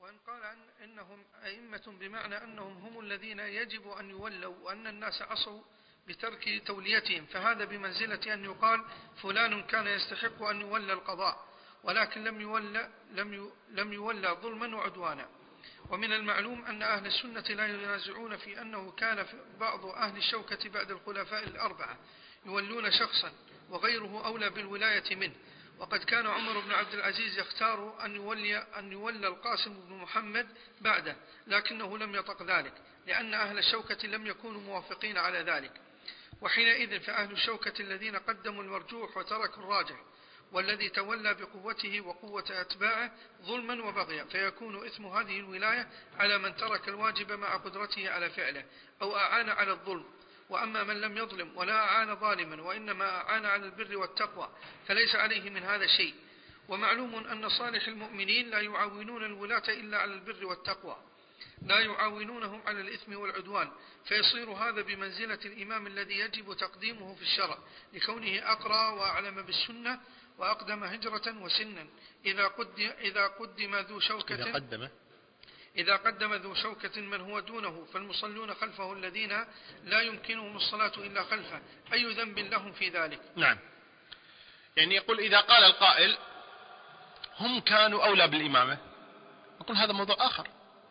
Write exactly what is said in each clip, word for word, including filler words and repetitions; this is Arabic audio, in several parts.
وإن قال أن إنهم أئمة بمعنى أنهم هم الذين يجب أن يولوا وأن الناس عصوا بترك توليتهم، فهذا بمنزلة أن يقال فلان كان يستحق أن يولى القضاء ولكن لم يولى, لم لم يولى ظلما وعدوانا. ومن المعلوم أن أهل السنة لا ينازعون في أنه كان بعض أهل الشوكة بعد الخلفاء الأربعة يولون شخصا وغيره أولى بالولاية منه، وقد كان عمر بن عبد العزيز يختار أن يولي, أن يولى القاسم بن محمد بعده، لكنه لم يطق ذلك لأن أهل الشوكة لم يكونوا موافقين على ذلك. وحينئذ فأهل الشوكة الذين قدموا المرجوح وتركوا الراجح، والذي تولى بقوته وقوة أتباعه ظلما وبغيا، فيكون إثم هذه الولاية على من ترك الواجب مع قدرته على فعله أو أعان على الظلم. وأما من لم يظلم ولا أعان ظالما وإنما أعان على البر والتقوى فليس عليه من هذا شيء. ومعلوم أن صالح المؤمنين لا يعاونون الولاة إلا على البر والتقوى، لا يعاونونهم على الإثم والعدوان، فيصير هذا بمنزلة الإمام الذي يجب تقديمه في الشرع لكونه أقرى وأعلم بالسنة وأقدم هجرة وسنا. إذا قدم, إذا قدم ذو شوكة إذا قدم إذا قدم ذو شوكة من هو دونه فالمصلون خلفه الذين لا يمكنهم الصلاة إلا خلفه، أي ذنب لهم في ذلك؟ نعم، يعني يقول إذا قال القائل هم كانوا أولى بالإمامة، نقول هذا موضوع آخر.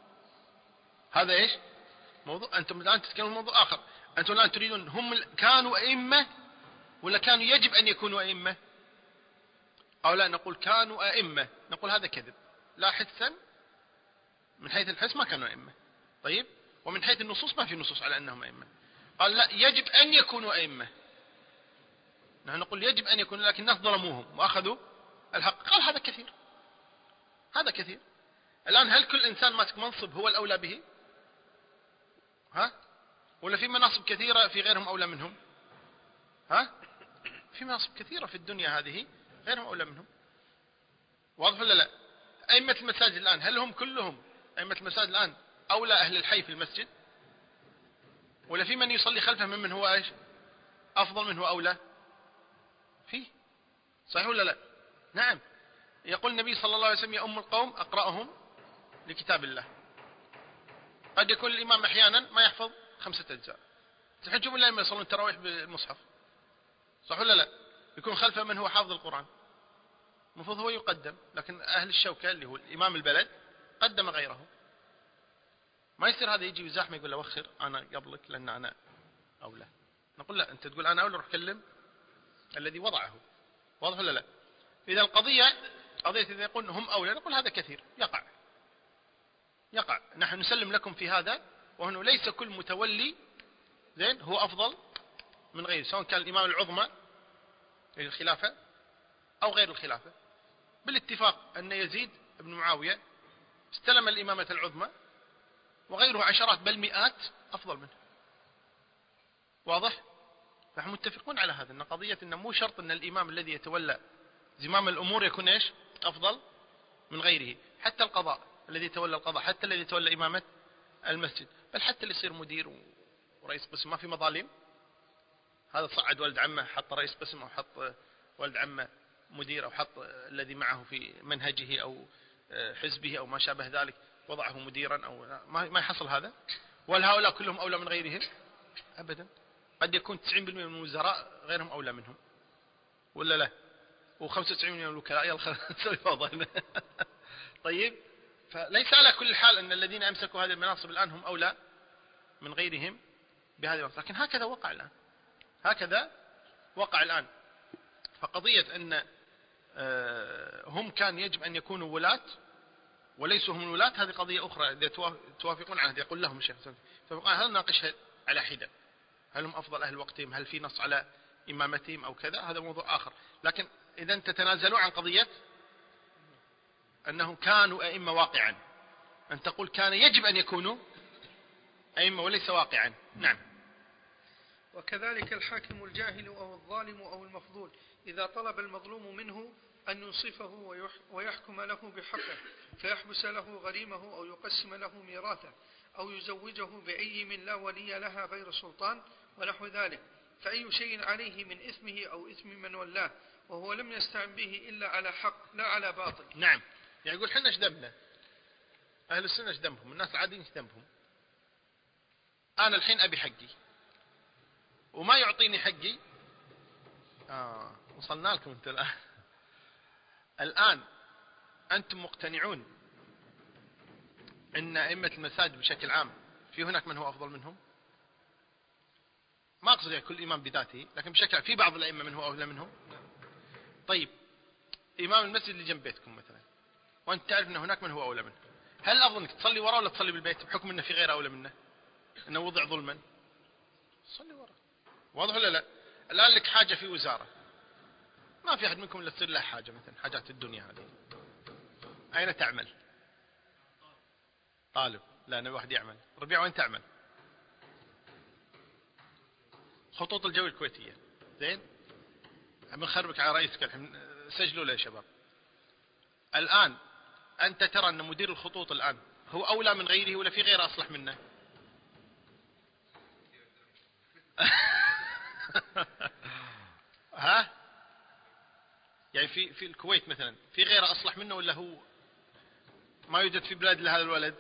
هذا إيش موضوع؟ أنتم الآن تتكلمون موضوع آخر. أنتم الآن تريدون هم كانوا أئمة ولا كانوا يجب أن يكونوا أئمة؟ أو لا نقول كانوا أئمة، نقول هذا كذب، لا حثا من حيث الحس ما كانوا أئمة. طيب، ومن حيث النصوص ما في نصوص على أنهم أئمة. قال لا يجب أن يكونوا أئمة، نحن نقول يجب أن يكونوا، لكن الناس ظلموهم وأخذوا الحق. قال هذا كثير، هذا كثير. الآن هل كل إنسان ماسك منصب هو الأولى به؟ ها؟ ولا في مناصب كثيرة في غيرهم أولى منهم؟ ها؟ في مناصب كثيرة في الدنيا هذه غيرهم أولى منهم. واضح ولا لا؟ أئمة المساجد الآن هل هم كلهم أئمة المساجد الآن أولى أهل الحي في المسجد؟ ولا في من يصلي خلفه ممن هو إيش أفضل منه أولى؟ فيه، صحيح ولا لا؟ نعم. يقول النبي صلى الله عليه وسلم يا أم القوم أقرأهم لكتاب الله. قد يكون الإمام أحيانا ما يحفظ خمسة أجزاء، تحجم الله ما يصلون التراويح بالمصحف، صح ولا لا؟ يكون خلفه من هو حافظ القرآن، المفروض هو يقدم، لكن أهل الشوكة اللي هو الإمام البلد قدم غيره. ما يصير هذا يجي وزاحمه يقول له وخر أنا قبلك لأن أنا أولى. نقول لا، أنت تقول أنا أولى، روح كلم الذي وضعه. واضح ولا لا؟ إذا القضية قضية إذا يقول هم أولى، نقول هذا كثير يقع يقع نحن نسلم لكم في هذا، وأنه ليس كل متولي زين هو أفضل من غيره، سواء كان الإمام العظمى للخلافة أو غير الخلافة. بالاتفاق أن يزيد بن معاوية استلم الإمامة العظمى وغيره عشرات بل مئات أفضل منه. واضح؟ نحن متفقون على هذا، أن قضية أنه مو شرط أن الإمام الذي يتولى زمام الأمور يكون إيش أفضل من غيره. حتى القضاء الذي يتولى القضاء، حتى الذي يتولى إمامة المسجد، بل حتى اللي يصير مدير ورئيس قسم ما في مظالم. هذا صعد ولد عمه حط رئيس قسم، أو حط ولد عمه مدير، أو حط الذي معه في منهجه أو حزبه أو ما شابه ذلك وضعه مديرا، أو ما يحصل هذا. وهل هؤلاء كلهم أولى من غيرهم؟ أبدا. قد يكون تسعين بالمئة من الوزراء غيرهم أولى منهم، ولا لا؟ وخمسة وتسعين بالمئة من الوكلاء يلا خلينا نسوي فوضى. طيب، فليس على كل حال أن الذين أمسكوا هذه المناصب الآن هم أولى من غيرهم بهذه المناصب، لكن هكذا وقع الآن، هكذا وقع الآن. فقضية أن هم كان يجب أن يكونوا ولاة وليسوا هم الولاة، هذه قضية أخرى إذا توافقون على هذا. يقول لهم الشيخ فقال هل ناقشها على حدة، هل هم أفضل أهل وقتهم، هل في نص على إمامتهم أو كذا، هذا موضوع آخر. لكن إذا تتنازلوا عن قضية أنهم كانوا أئمة واقعا، أن تقول كان يجب أن يكونوا أئمة وليس واقعا. نعم. وكذلك الحاكم الجاهل أو الظالم أو المفضول إذا طلب المظلوم منه أن ينصفه ويحكم له بحقه فيحبس له غريمه أو يقسم له ميراثه أو يزوجه بأي من لا ولي لها غير سلطان ونحو ذلك، فأي شيء عليه من إثمه أو إثم من ولاه وهو لم يستعن به إلا على حق لا على باطل. نعم، يعني يقول حنا ايش ذنبنا؟ أهل السنة ايش ذنبهم؟ الناس العاديين ايش ذنبهم؟ أنا الحين أبي حقي وما يعطيني حقي. آه وصلنا لكم أنت الآن. الآن أنتم مقتنعون أن أئمة المساجد بشكل عام في هناك من هو أفضل منهم؟ ما أقصد يعني كل إمام بذاته، لكن بشكل عام في بعض الأئمة من هو أولى منهم. طيب إمام المسجد اللي جنب بيتكم مثلا وأنت تعرف أن هناك من هو أولى منه، هل الأفضل أنك تصلي وراء ولا تصلي بالبيت بحكم أنه في غير أولى منه، أنه وضع ظلما؟ صلي وراء. واضح ولا لا؟ الآن لك حاجة في وزارة، ما في أحد منكم إلا تصير له حاجة مثلا حاجات الدنيا هذه، أين تعمل؟ طالب. لا أنا واحد يعمل. ربيع وين تعمل؟ خطوط الجو الكويتية. زين بنخربك على رئيسك الحين، سجلوا له يا شباب. الآن أنت ترى أن مدير الخطوط الآن هو أولى من غيره ولا في غيره أصلح منه؟ ها يعني في في الكويت مثلا في غيره أصلح منه ولا هو ما يوجد في بلاد لهذا الولد؟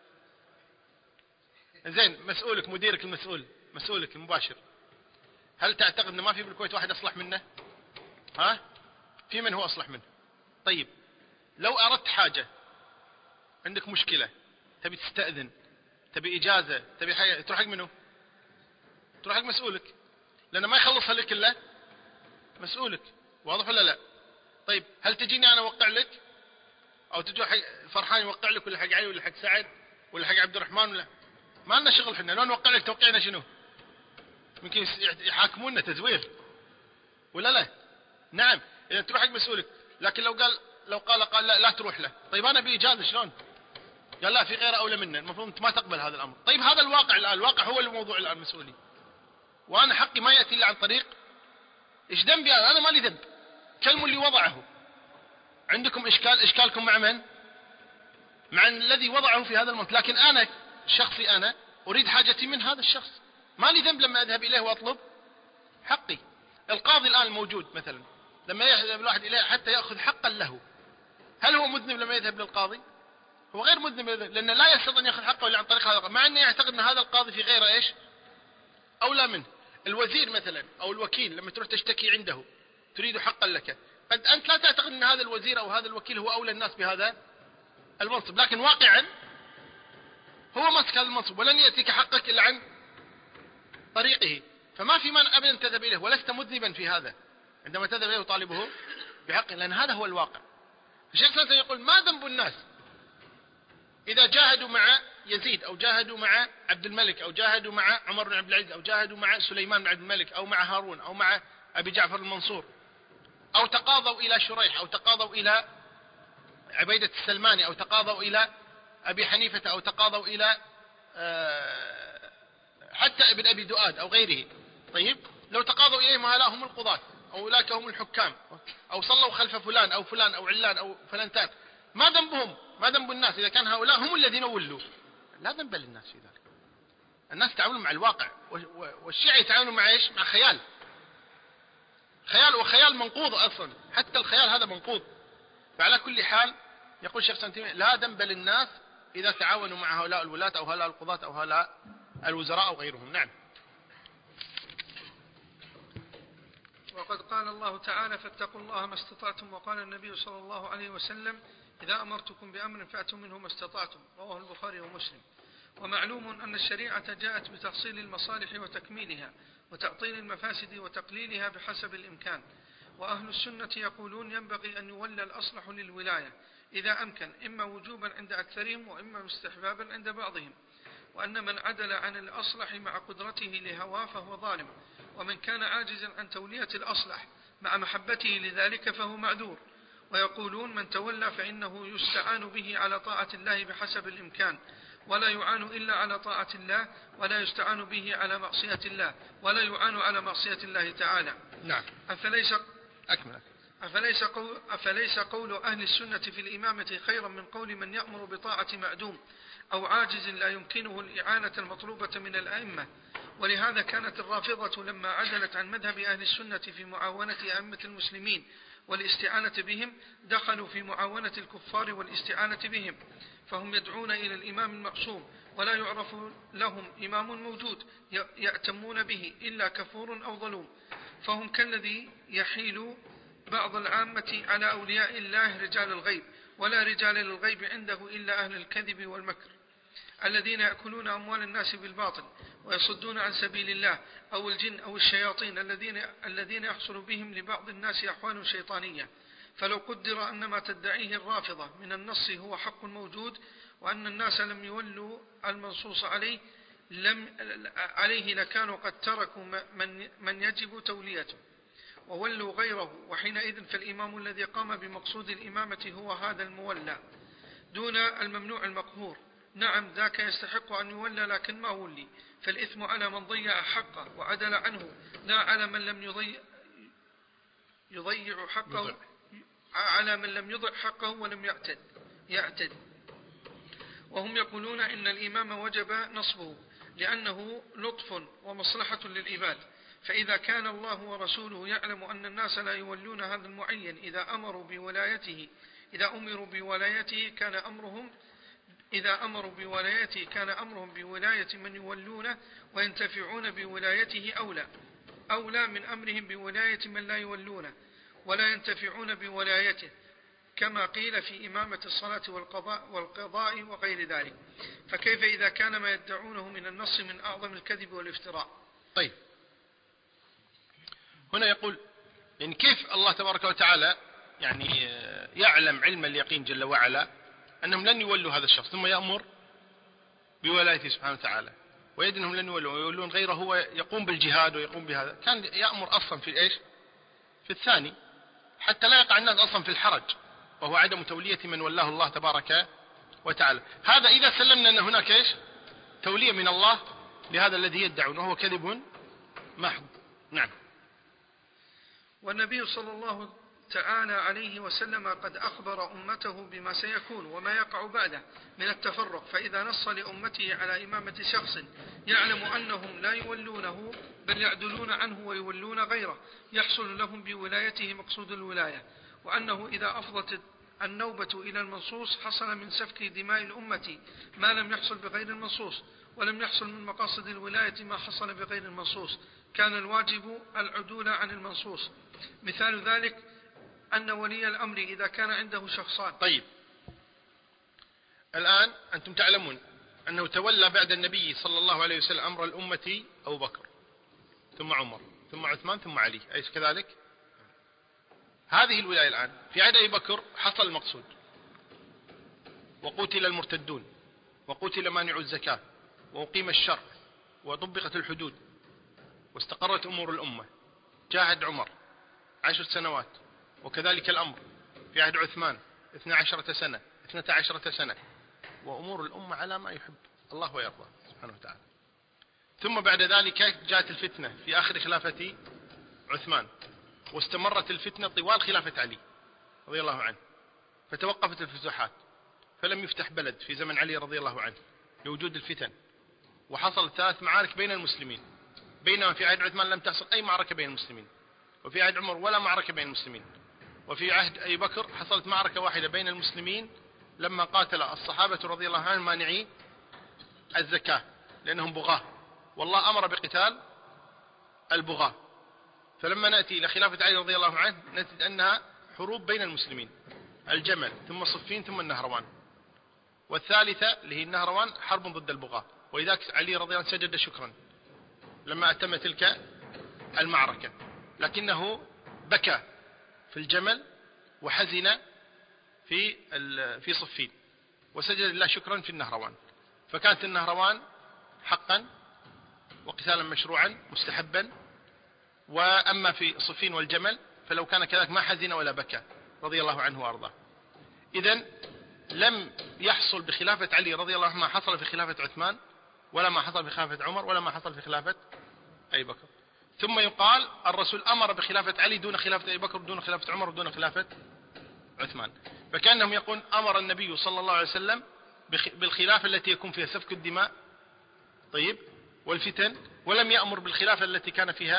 زين مسؤولك مديرك المسؤول مسؤولك المباشر، هل تعتقد أنه ما في بالكويت واحد أصلح منه؟ ها في من هو أصلح منه؟ طيب لو أردت حاجة، عندك مشكلة تبي تستأذن، تبي إجازة، تبي حاجة، تروح حق منه؟ تروح حق مسؤولك، لأنه ما يخلصها لك إلا مسؤولك. واضح ولا لا؟ طيب هل تجيني أنا أوقع لك أو تجي حق فرحان يوقع لك ولا حق علي ولا حق سعد ولا حق عبد الرحمن ولا ما لنا شغل حنا؟ لو نوقع لك توقينا شنو؟ ممكن يحاكمونا تزوير ولا لا؟ نعم إذا تروح حق مسؤولك. لكن لو قال لو قال قال لا, لا تروح له، طيب أنا بإجازة شلون؟ قال لا في غيره أولى منا، المفروض أنت ما تقبل هذا الأمر. طيب هذا الواقع الآن، الواقع هو الموضوع الآن مسؤولي، وأنا حقي ما يأتي إلا عن طريق إيش ذنبي أنا؟ أنا ما لي ذنب، كلموا اللي وضعه. عندكم إشكال، إشكالكم مع من؟ مع الذي وضعه في هذا المنطق. لكن أنا شخصي أنا أريد حاجتي من هذا الشخص، ما لي ذنب لما أذهب إليه وأطلب حقي. القاضي الآن الموجود مثلا لما يذهب الواحد إليه حتى يأخذ حقا له، هل هو مذنب لما يذهب للقاضي؟ هو غير مذنب، لأنه لا يستطيع أن يأخذ حقه إلا عن طريق هذا القاضي، مع أنه يعتقد أن هذا القاضي في غيره إيش أولى منه. الوزير مثلا أو الوكيل لما تروح تشتكي عنده تريد حقا لك، قد أنت لا تعتقد أن هذا الوزير أو هذا الوكيل هو أولى الناس بهذا المنصب، لكن واقعا هو ماسك هذا المنصب ولن يأتيك حقك إلا عن طريقه. فما في من أبدا تذهب إليه، ولست مذنبا في هذا عندما تذهب إليه وطالبه بحقه، لأن هذا هو الواقع. الشيخ سنة يقول ما ذنب الناس إذا جاهدوا مع يزيد أو جاهدوا مع عبد الملك أو جاهدوا مع عمر بن عبد العزيز أو جاهدوا مع سليمان بن عبد الملك أو مع هارون أو مع أبي جعفر المنصور، أو تقاضوا إلى شريح أو تقاضوا إلى عبيدة السلماني أو تقاضوا إلى أبي حنيفة أو تقاضوا إلى حتى ابن أبي دؤاد أو غيره. طيب لو تقاضوا إليهم هؤلاء هم القضاة أو أولئك هم الحكام أو صلوا خلف فلان أو فلان أو علان أو فلانتان، ما ذنبهم؟ ما ذنب الناس إذا كان هؤلاء هم الذين ولوا؟ لا ذنب للناس في ذلك. الناس يتعاملون مع الواقع، والشيعة يتعاملون مع إيش؟ مع خيال، خيال وخيال منقوض أصلا، حتى الخيال هذا منقوض. فعلى كل حال يقول الشيخ سنتيمي لا ذنب للناس إذا تعاونوا مع هؤلاء الولاة أو هؤلاء القضاة أو هؤلاء الوزراء أو غيرهم. نعم. وقد قال الله تعالى فاتقوا الله ما استطعتم، وقال النبي صلى الله عليه وسلم إذا أمرتكم بأمر فأتوا منه ما استطعتم، رواه البخاري ومسلم. ومعلوم أن الشريعة جاءت بتحصيل المصالح وتكميلها وتعطيل المفاسد وتقليلها بحسب الإمكان. وأهل السنة يقولون ينبغي أن يولى الأصلح للولاية إذا أمكن، إما وجوبا عند أكثرهم وإما استحبابا عند بعضهم، وأن من عدل عن الأصلح مع قدرته لهواه فهو ظالم، ومن كان عاجزا عن تولية الأصلح مع محبته لذلك فهو معذور. ويقولون من تولى فإنه يستعان به على طاعة الله بحسب الإمكان، ولا يعان إلا على طاعة الله، ولا يستعان به على معصية الله، ولا يعان على معصية الله تعالى. نعم. أفليس أكمل أفليس قول, أفليس قول أهل السنة في الإمامة خيرا من قول من يأمر بطاعة معدوم أو عاجز لا يمكنه الإعانة المطلوبة من الأئمة؟ ولهذا كانت الرافضة لما عدلت عن مذهب أهل السنة في معاونة أئمة المسلمين والاستعانة بهم دخلوا في معاونة الكفار والاستعانة بهم، فهم يدعون إلى الإمام المعصوم ولا يعرف لهم إمام موجود يأتمون به إلا كفور أو ظلوم، فهم كالذي يحيل بعض العامة على أولياء الله رجال الغيب، ولا رجال للغيب عنده إلا أهل الكذب والمكر الذين يأكلون أموال الناس بالباطل ويصدون عن سبيل الله، أو الجن أو الشياطين الذين الذين يحصل بهم لبعض الناس أحوال شيطانية. فلو قدر أن ما تدعيه الرافضة من النص هو حق موجود، وأن الناس لم يولوا المنصوص عليه لم عليه لكانوا قد تركوا من, من يجب توليته وولوا غيره، وحينئذ فالإمام الذي قام بمقصود الإمامة هو هذا المولى دون الممنوع المقهور. نعم ذاك يستحق أن يولى لكن ما ولي، فالإثم على من ضيع حقه وعدل عنه، لا على من لم يضيع, يضيع حقه على من لم يضع حقه ولم يعتد يعتد وهم يقولون إن الإمام وجب نصبه لأنه لطف ومصلحة للعباد، فإذا كان الله ورسوله يعلم أن الناس لا يولون هذا المعين إذا أمروا بولايته إذا أمروا بولايته كان أمرهم إذا أمروا بولايته كان أمرهم بولاية من يولونه وينتفعون بولايته أولى أولى من أمرهم بولاية من لا يولونه ولا ينتفعون بولايته، كما قيل في إمامة الصلاة والقضاء, والقضاء وغير ذلك. فكيف إذا كان ما يدعونه من النص من أعظم الكذب والافتراء؟ طيب هنا يقول إن كيف الله تبارك وتعالى يعني يعلم علم اليقين جل وعلا أنهم لن يولوا هذا الشخص ثم يأمر بولايته سبحانه وتعالى، ويد أنهم لن يولوا ويولون غيره هو يقوم بالجهاد ويقوم بهذا، كان يأمر أصلا في إيش في الثاني حتى لا يقع الناس أصلا في الحرج، وهو عدم تولية من ولاه الله تبارك وتعالى. هذا إذا سلمنا أن هناك إيش تولية من الله لهذا الذي يدعون وهو كذب محض. نعم. والنبي صلى الله تعالى عليه وسلم قد أخبر أمته بما سيكون وما يقع بعده من التفرق، فإذا نص لأمته على إمامة شخص يعلم أنهم لا يولونه بل يعدلون عنه ويولون غيره يحصل لهم بولايته مقصود الولاية، وأنه إذا أفضت النوبة إلى المنصوص حصل من سفك دماء الأمة ما لم يحصل بغير المنصوص، ولم يحصل من مقاصد الولاية ما حصل بغير المنصوص، كان الواجب العدول عن المنصوص. مثال ذلك أن ولي الأمر إذا كان عنده شخصان. طيب الآن أنتم تعلمون أنه تولى بعد النبي صلى الله عليه وسلم أمر الأمة أبو بكر ثم عمر ثم عثمان ثم علي، أليس كذلك؟ هذه الولاية الآن في عهد أبي بكر حصل المقصود وقتل المرتدون وقتل مانع الزكاة وأقيم الشرع وطبقت الحدود واستقرت أمور الأمة. جاء عهد عمر عشر سنوات، وكذلك الأمر في عهد عثمان اثنى عشرة سنة اثنتا عشرة سنة، وأمور الأمة على ما يحب الله ويرضى سبحانه وتعالى. ثم بعد ذلك جاءت الفتنة في آخر خلافة عثمان، واستمرت الفتنة طوال خلافة علي رضي الله عنه، فتوقفت الفتوحات فلم يفتح بلد في زمن علي رضي الله عنه لوجود الفتن، وحصل ثلاث معارك بين المسلمين، بينما في عهد عثمان لم تحصل أي معركة بين المسلمين، وفي عهد عمر ولا معركة بين المسلمين، وفي عهد أبي بكر حصلت معركة واحدة بين المسلمين لما قاتل الصحابة رضي الله عنهم مانعي الزكاة لأنهم بغاة، والله أمر بقتال البغاة. فلما نأتي إلى خلافة علي رضي الله عنه نجد أنها حروب بين المسلمين، الجمل ثم صفين ثم النهروان، والثالثة اللي هي النهروان حرب ضد البغاة، ولذلك علي رضي الله عنه سجد شكرا لما أتم تلك المعركة، لكنه بكى في الجمل وحزن في في صفين وسجد لله شكرا في النهروان. فكانت النهروان حقا وقتالا مشروعا مستحبا، وأما في صفين والجمل فلو كان كذلك ما حزن ولا بكى رضي الله عنه وأرضاه. إذن لم يحصل بخلافة علي رضي الله عنه ما حصل في خلافة عثمان، ولا ما حصل في خلافة عمر، ولا ما حصل في خلافة أبي بكر. ثم يقال الرسول أمر بخلافة علي دون خلافة أبي بكر دون خلافة عمر دون خلافة عثمان، فكأنهم يقول أمر النبي صلى الله عليه وسلم بالخلافة التي يكون فيها سفك الدماء طيب والفتن، ولم يأمر بالخلافة التي كان فيها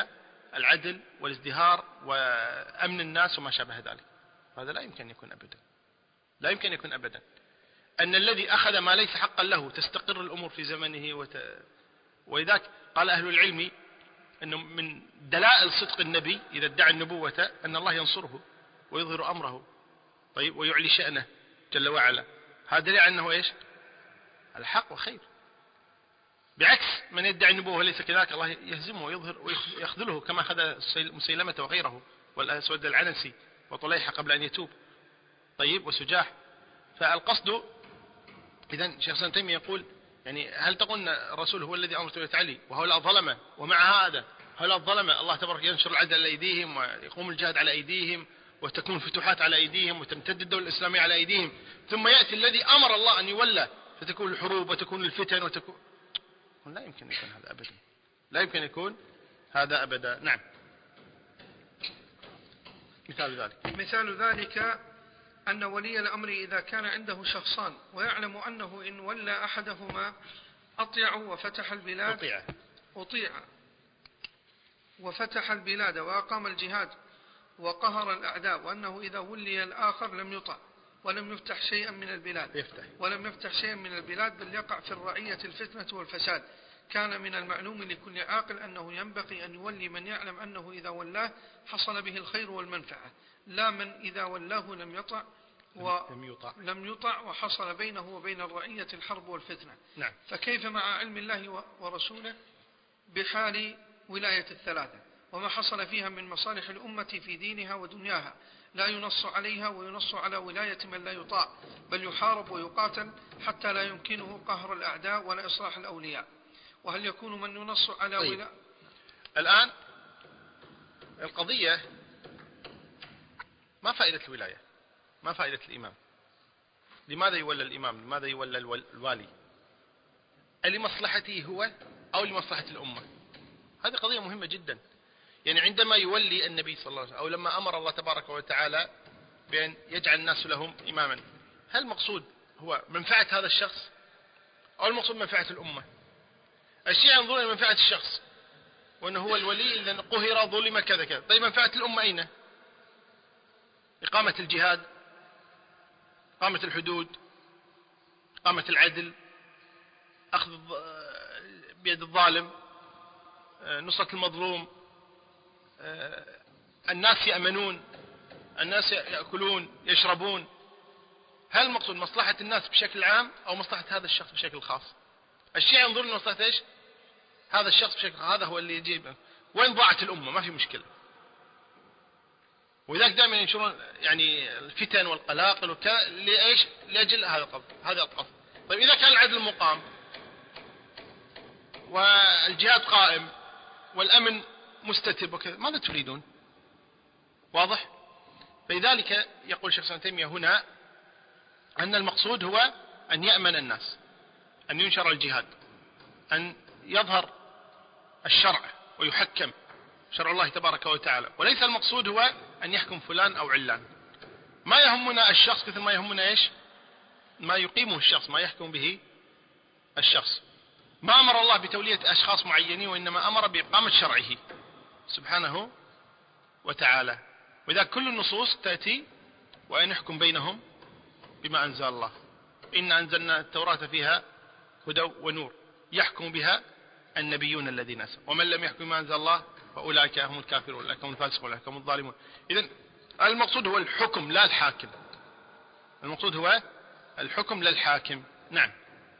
العدل والازدهار وأمن الناس وما شابه ذلك. هذا لا يمكن أن يكون أبدا، لا يمكن أن يكون أبدا. أن الذي أخذ ما ليس حقا له تستقر الأمور في زمنه وت... وإذاك قال أهل العلم أنه من دلائل صدق النبي إذا ادعى النبوة أن الله ينصره ويظهر أمره، طيب، ويعلي شأنه جل وعلا. هذا دليل أنه إيش؟ الحق وخير. بعكس من يدعي النبوة وليس كذلك، الله يهزمه ويظهر ويخذله كما أخذ مسيلمة وغيره والأسود العنسي وطليحة قبل أن يتوب، طيب، وسجاح. فالقصد إذن شيخ ابن تيمية يقول يعني هل تقول الرسول هو الذي أمر علي وهؤلاء ظلمة، ومع هذا هؤلاء الظلمة الله تبارك ينشر العدل على أيديهم ويقوم الجهاد على أيديهم وتكون فتوحات على أيديهم وتمتد الدولة الإسلامية على أيديهم، ثم يأتي الذي أمر الله أن يولى فتكون الحروب وتكون الفتن وتكون، لا يمكن أن يكون هذا أبدا، لا يمكن أن يكون هذا أبدا. نعم. مثال ذلك مثال ذلك أن ولي الأمر إذا كان عنده شخصان ويعلم أنه إن ولى أحدهما أطيع وفتح البلاد أطيع أطيع وفتح البلاد وأقام الجهاد وقهر الأعداء، وأنه إذا ولي الآخر لم يطع ولم يفتح شيئا من البلاد يفتح. ولم يفتح شيئا من البلاد بل يقع في الرعية الفتنة والفساد، كان من المعلوم لكل عاقل أنه ينبغي أن يولي من يعلم أنه إذا ولاه حصل به الخير والمنفعة، لا من إذا ولاه لم يطع ولم يطع. لم يطع وحصل بينه وبين الرعية الحرب والفتنة. نعم. فكيف مع علم الله ورسوله بحال ولاية الثلاثة وما حصل فيها من مصالح الأمة في دينها ودنياها، لا ينص عليها وينص على ولاية من لا يطاع بل يحارب ويقاتل حتى لا يمكنه قهر الأعداء ولا إصلاح الأولياء. وهل يكون من ينص على طيب. ولاية؟ الآن القضية ما فائدة الولاية، ما فائدة الإمام، لماذا يولى الإمام، لماذا يولى الوالي، لمصلحته هو أو لمصلحة الأمة؟ هذه قضية مهمة جدا. يعني عندما يولي النبي صلى الله عليه وسلم أو لما أمر الله تبارك وتعالى بأن يجعل الناس لهم إماما، هل المقصود هو منفعة هذا الشخص أو المقصود منفعة الأمة؟ الشيعة ينظرون إلى منفعة الشخص وأنه هو الولي إذا قهر ظلم كذا كذا. طيب منفعة الأمة أين؟ إقامة الجهاد، إقامة الحدود، إقامة العدل، أخذ بيد الظالم، نصرة المظلوم، الناس يأمنون، الناس يأكلون يشربون. هل المقصود مصلحة الناس بشكل عام أو مصلحة هذا الشخص بشكل خاص؟ الشيعة ينظرون لمصلحة إيش؟ هذا الشخص بشكل خاص، هذا هو اللي يجيب. وين ضاعت الأمة ما في مشكلة. وذلك دائما ينشرون يعني الفتن والقلاقل وكذا لإيش؟ لأجل هذا القصد، هذا القصد. طيب إذا كان العدل مقام والجهاد قائم والأمن مستتب وكذا، ماذا تريدون؟ واضح؟ فلذلك يقول شيخ ابن تيمية هنا أن المقصود هو أن يأمن الناس، أن ينشر الجهاد، أن يظهر الشرع ويحكم شرع الله تبارك وتعالى، وليس المقصود هو أن يحكم فلان أو علان. ما يهمنا الشخص مثل ما يهمنا إيش؟ ما يقيمه الشخص، ما يحكم به الشخص. ما أمر الله بتولية أشخاص معينين، وإنما أمر بإقامة شرعه سبحانه وتعالى. وإذا كل النصوص تأتي وأن يحكم بينهم بما أنزل الله. إن أنزلنا التوراة فيها هدى ونور يحكم بها النبيون الذين أسلموا، ومن لم يحكم بما أنزل الله فأولئك هم الكافرون، أولئك هم الفاسقون، أولئك هم الظالمون. إذن المقصود هو الحكم لا الحاكم، المقصود هو الحكم لا الحاكم. نعم.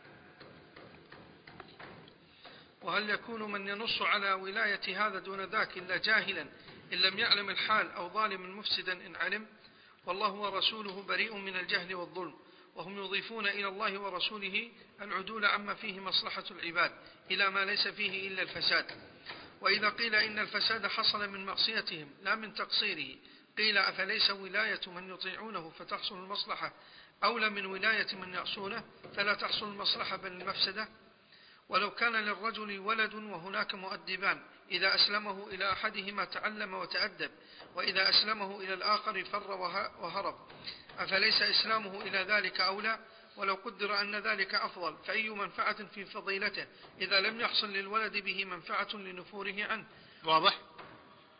وهل يكون من ينص على ولاية هذا دون ذاك إلا جاهلا إن لم يعلم الحال أو ظالم مفسدا إن علم؟ والله ورسوله بريء من الجهل والظلم، وهم يضيفون إلى الله ورسوله العدول عما فيه مصلحة العباد إلى ما ليس فيه إلا الفساد. وإذا قيل إن الفساد حصل من معصيتهم لا من تقصيره، قيل أفليس ولاية من يطيعونه فتحصل المصلحة أولى من ولاية من يعصونه فلا تحصل المصلحة بل المفسدة؟ ولو كان للرجل ولد وهناك مؤدبان، إذا أسلمه إلى أحدهما تعلم وتأدب، وإذا أسلمه إلى الآخر فر وهرب، أفليس إسلامه إلى ذلك أولى؟ ولو قدر أن ذلك أفضل فأي منفعة في فضيلته إذا لم يحصل للولد به منفعة لنفوره عنه؟ واضح؟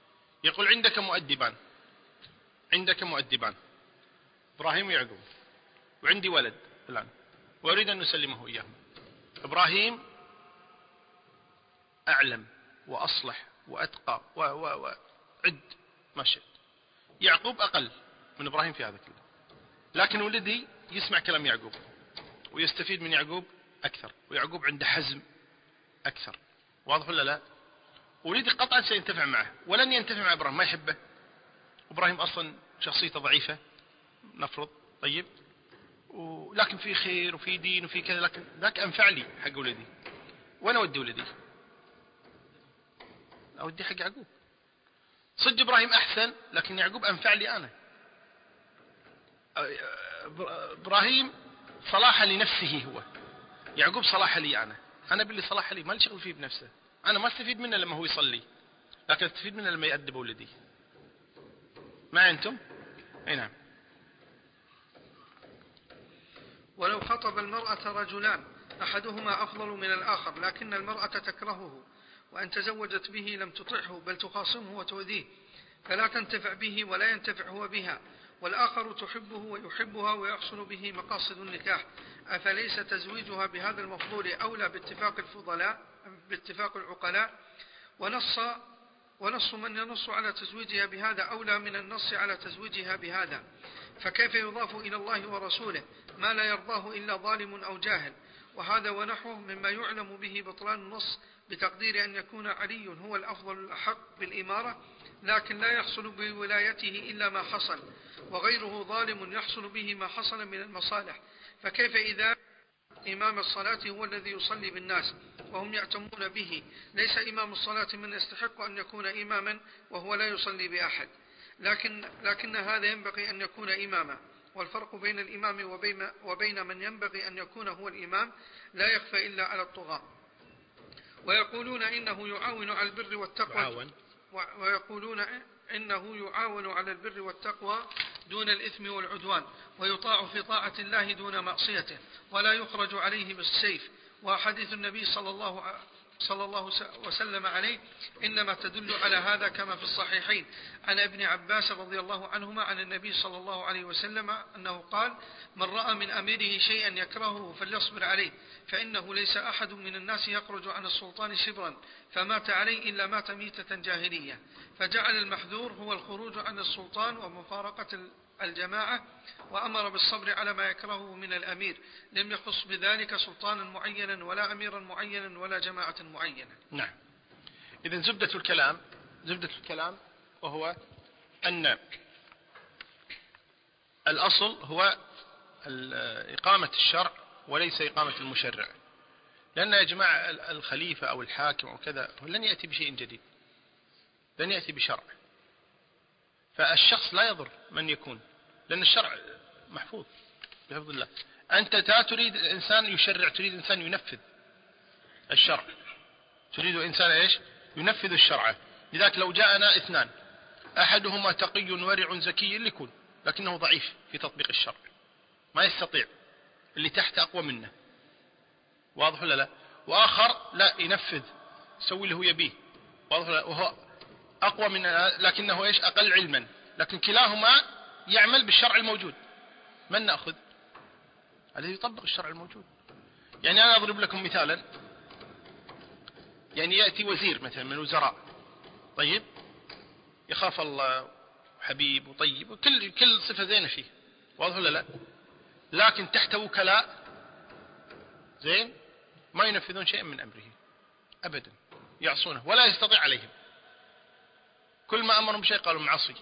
يقول عندك مؤدبان عندك مؤدبان إبراهيم ويعقوب، وعندي ولد الآن وأريد أن نسلمه إياهم. إبراهيم أعلم وأصلح وأتقى وعد ما شئت. يعقوب أقل من إبراهيم في هذا كله، لكن ولدي يسمع كلام يعقوب ويستفيد من يعقوب أكثر، ويعقوب عنده حزم أكثر. واضح ولا لا؟ ولدي قطعا سينتفع معه ولن ينتفع مع إبراهيم، ما يحبه. إبراهيم أصلا شخصيته ضعيفة نفرض، طيب، ولكن في خير وفي دين وفي كذا، لكن ذاك أنفع لي حق ولدي. وأنا أودي ولدي أودي حق يعقوب. صدق إبراهيم أحسن، لكن يعقوب أنفع لي أنا. إبراهيم صلاح لنفسه هو، يعقوب صلاح لي أنا. أنا باللي صلاح لي ما لي شغل فيه بنفسه. أنا ما استفيد منه لما هو يصلي، لكن استفيد منه لما يأدب ولدي. ما أنتم؟ أي نعم. ولو خطب المرأة رجلان أحدهما أفضل من الآخر لكن المرأة تكرهه، وأن تزوجت به لم تطعه بل تخاصمه وتؤذيه، فلا تنتفع به ولا ينتفع هو بها، والآخر تحبه ويحبها ويحصل به مقاصد النكاح، أفليس تزويجها بهذا المفضول أولى باتفاق الفضلاء باتفاق العقلاء؟ ونص ونص من ينص على تزويجها بهذا أولى من النص على تزويجها بهذا، فكيف يضاف إلى الله ورسوله ما لا يرضاه إلا ظالم أو جاهل؟ وهذا ونحوه مما يعلم به بطلان النص بتقدير أن يكون علي هو الأفضل الأحق بالإمارة، لكن لا يحصل بولايته إلا ما حصل، وغيره ظالم يحصل به ما حصل من المصالح، فكيف إذا إمام الصلاة هو الذي يصلي بالناس وهم يأتمون به؟ ليس إمام الصلاة من يستحق أن يكون إماما وهو لا يصلي بأحد، لكن, لكن هذا ينبغي أن يكون إماما. والفرق بين الإمام وبين, وبين من ينبغي أن يكون هو الإمام لا يخفى إلا على الطغاة. ويقولون إنه يعاون على البر والتقوى ويقولون إنه يعاون على البر والتقوى دون الإثم والعدوان، ويطاع في طاعة الله دون معصيته، ولا يخرج عليه بالسيف. وحديث النبي صلى الله صلى الله وسلم عليه إنما تدل على هذا كما في الصحيحين عن ابن عباس رضي الله عنهما عن النبي صلى الله عليه وسلم أنه قال: من رأى من أميره شيئا يكرهه فليصبر عليه، فإنه ليس أحد من الناس يخرج عن السلطان شبرا فمات عليه إلا مات ميتة جاهلية، فجعل المحذور هو الخروج عن السلطان ومفارقة الجماعة، وأمر بالصبر على ما يكرهه من الأمير، لم يخص بذلك سلطانا معينا ولا أميرا معينا ولا جماعة معينة. نعم. إذن زبدة الكلام زبدة الكلام وهو أن الأصل هو إقامة الشرع وليس إقامة المشرع، لأن يا جماعة الخليفة أو الحاكم أو كذا لن يأتي بشيء جديد، لن يأتي بشرع، فالشخص لا يضر من يكون، لأن الشرع محفوظ بحفظ الله. أنت تريد إنسان يشرع، تريد إنسان ينفذ الشرع، تريد إنسان إيش؟ ينفذ الشرع. لذلك لو جاءنا اثنان أحدهما تقي ورع ذكي ليكون، لكنه ضعيف في تطبيق الشرع، ما يستطيع، اللي تحت أقوى منه، واضح ولا لا؟ وآخر لا ينفذ، يسوي اللي هو يبيه، واضح ولا لا؟ وهو أقوى من، لكنه إيش؟ أقل علما، لكن كلاهما يعمل بالشرع الموجود. من نأخذ؟ الذي يطبق الشرع الموجود. يعني أنا أضرب لكم مثالا، يعني يأتي وزير مثلا من الوزراء، طيب، يخاف الله وحبيب وطيب وكل كل صفة زينة فيه، واضح ولا لا؟ لكن تحت وكلاء زين ما ينفذون شيئا من أمره أبدا، يعصونه ولا يستطيع عليهم، كل ما أمرهم بشيء قالوا معصي،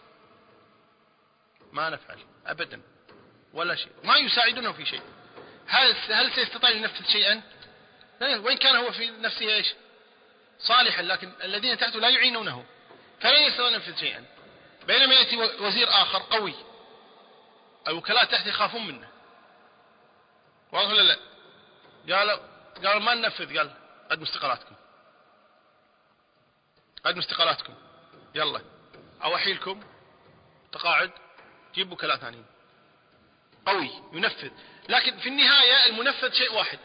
ما نفعل أبدا ولا شيء، ما يساعدونه في شيء. هل هل سيستطيع ينفذ شيئا؟ وين كان هو في نفسه إيش؟ صالحا، لكن الذين تحته لا يعينونه، فلا يستطيع ينفذ شيئا. بينما يأتي وزير آخر قوي، الوكلاء تحت يخافون منه، واضح ولا لا؟ قالوا قالوا ما ننفذ، قال قدموا استقالاتكم، قدموا استقالاتكم، يلا أوحيلكم تقاعد، جيبوا وكلاء ثانيين. قوي ينفذ، لكن في النهاية المنفذ شيء واحد،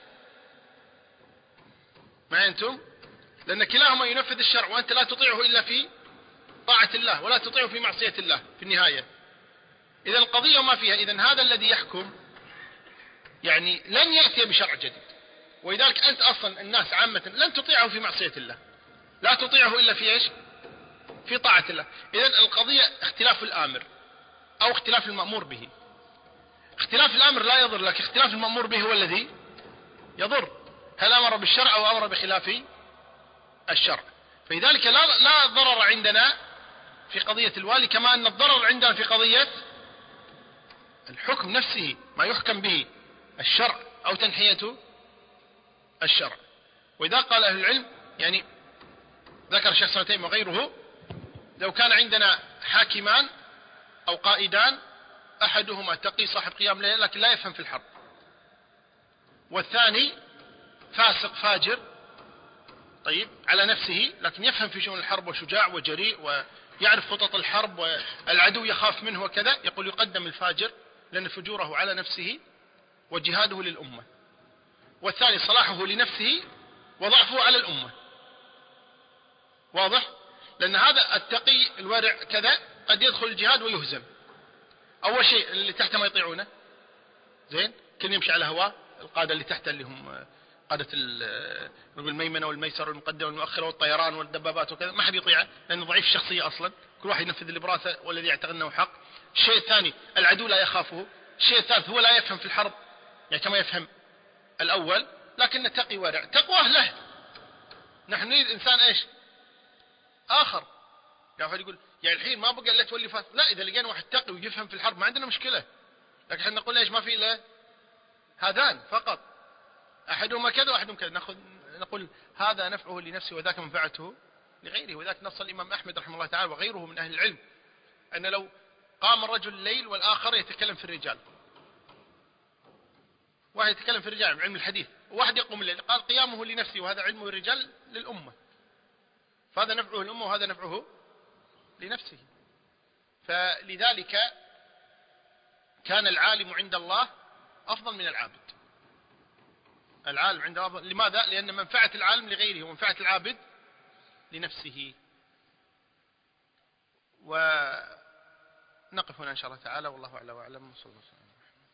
ما أنتم؟ لأن كلاهما ينفذ الشرع وأنت لا تطيعه إلا في طاعة الله ولا تطيعه في معصية الله في النهاية. إذا القضية ما فيها. إذن هذا الذي يحكم يعني لن يأتي بشرع جديد، ولذلك أنت أصلا الناس عامة لن تطيعه في معصية الله، لا تطيعه إلا في إيش؟ في طاعة الله. إذن القضية اختلاف الآمر أو اختلاف المأمور به. اختلاف الأمر لا يضر، لكن اختلاف المأمور به هو الذي يضر. هل أمر بالشرع أو أمر بخلاف الشرع؟ فلذلك لا, لا ضرر عندنا في قضية الوالي، كما أن الضرر عندنا في قضية الحكم نفسه، ما يحكم به الشرع أو تنحية الشرع. وإذا قال أهل العلم يعني ذكر الشيخ ابن تيمية وغيره، لو كان عندنا حاكمان أو قائدان، أحدهما تقي صاحب قيام ليل لكن لا يفهم في الحرب، والثاني فاسق فاجر طيب على نفسه لكن يفهم في شؤون الحرب وشجاع وجريء ويعرف خطط الحرب والعدو يخاف منه وكذا، يقول يقدم الفاجر لأن فجوره على نفسه وجهاده للأمة، والثاني صلاحه لنفسه وضعفه على الأمة. واضح؟ لأن هذا التقي الورع كذا قد يدخل الجهاد ويهزم. أول شيء اللي تحته ما يطيعونه، زين، كل يمشي على هواه. القادة اللي تحته اللي هم قادة الميمنة والميسر والمقدم والمؤخر والطيران والدبابات وكذا، ما حد يطيعه لأنه ضعيف الشخصية أصلا، كل واحد ينفذ اللي براسه والذي يعتقد أنه حق. الشيء الثاني العدو لا يخافه. الشيء الثالث هو لا يفهم في الحرب يعني كما يفهم الأول، لكن تقي ورع، تقواه له. نحن نريد إنسان إيش آخر. يعني واحد يقول يعني الحين ما بقى إلا تولي فاس، لا، إذا لقينا واحد تقي ويفهم في الحرب ما عندنا مشكلة، لكن احنا نقول إيش ما في إلا هذان فقط، أحدهما كذا وأحدهم كذا، نأخذ نقول هذا نفعه لنفسه وذاك منفعته لغيره. وذاك نص الإمام أحمد رحمه الله تعالى وغيره من أهل العلم أن لو قام الرجل الليل والآخر يتكلم في الرجال، واحد يتكلم في الرجال علم الحديث وواحد يقوم الليل، قال قيامه لنفسه وهذا علمه الرجال للأمة، فهذا نفعه الأمة وهذا نفعه لنفسه. فلذلك كان العالم عند الله أفضل من العابد. العالم عند الله أفضل. لماذا؟ لأن منفعة العالم لغيره ومنفعة العابد لنفسه. ونقف هنا إن شاء الله تعالى، والله أعلى وأعلم. صلى الله عليه وسلم.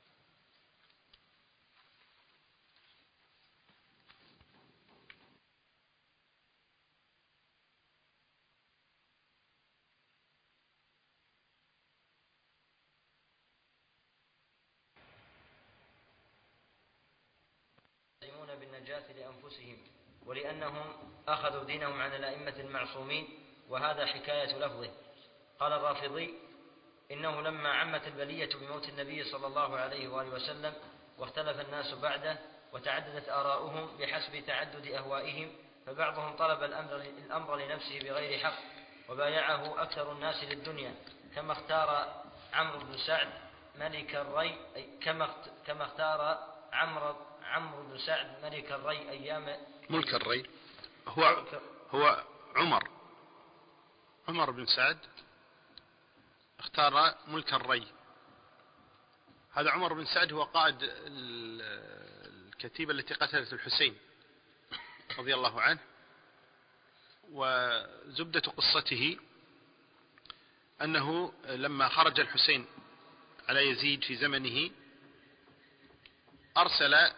بالنجاة لأنفسهم ولأنهم أخذوا دينهم عن الأئمة المعصومين، وهذا حكاية لفظه. قال الرافضي: إنه لما عمت البلية بموت النبي صلى الله عليه وآله وسلم واختلف الناس بعده وتعددت آراؤهم بحسب تعدد أهوائهم، فبعضهم طلب الأمر, الأمر لنفسه بغير حق وبايعه أكثر الناس للدنيا، كما اختار عمرو بن سعد ملك الري كما كما اختار عمرو عمرو بن سعد ملك الري أيام ملك الري. هو هو عمر عمر بن سعد اختار ملك الري. هذا عمر بن سعد هو قائد الكتيبة التي قتلت الحسين رضي الله عنه. وزبدة قصته أنه لما خرج الحسين على يزيد في زمنه أرسل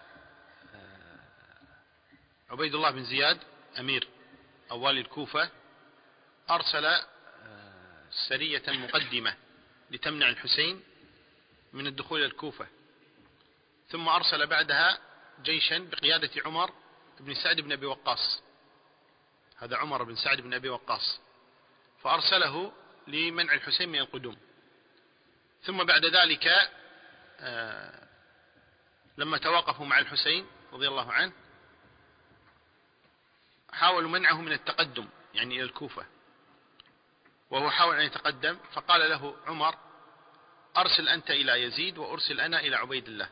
عبيد الله بن زياد أمير أو والي الكوفة، أرسل سرية مقدمة لتمنع الحسين من الدخول إلى الكوفة، ثم أرسل بعدها جيشا بقيادة عمر بن سعد بن أبي وقاص. هذا عمر بن سعد بن أبي وقاص، فأرسله لمنع الحسين من القدوم. ثم بعد ذلك لما توقفوا مع الحسين رضي الله عنه حاولوا منعه من التقدم يعني إلى الكوفة، وهو حاول أن يتقدم، فقال له عمر: أرسل أنت إلى يزيد وأرسل أنا إلى عبيد الله،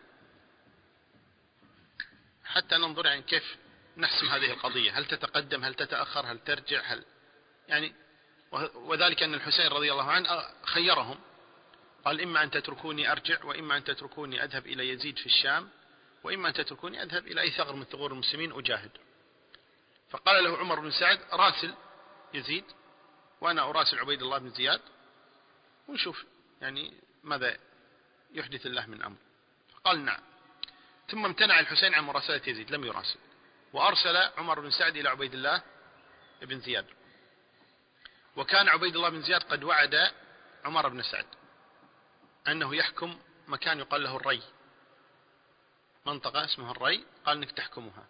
حتى ننظر يعني كيف نحسم هذه القضية، هل تتقدم هل تتأخر هل ترجع هل يعني. وذلك أن الحسين رضي الله عنه خيرهم، قال: إما أن تتركوني أرجع، وإما أن تتركوني أذهب إلى يزيد في الشام، وإما أن تتركوني أذهب إلى أي ثغر من ثغور المسلمين أجاهد. فقال له عمر بن سعد: راسل يزيد وأنا أراسل عبيد الله بن زياد ونشوف يعني ماذا يحدث الله من أمر. فقال نعم. ثم امتنع الحسين عن مراسلة يزيد، لم يراسل، وأرسل عمر بن سعد إلى عبيد الله بن زياد. وكان عبيد الله بن زياد قد وعد عمر بن سعد أنه يحكم مكان يقال له الري، منطقة اسمها الري، قال أنك تحكمها.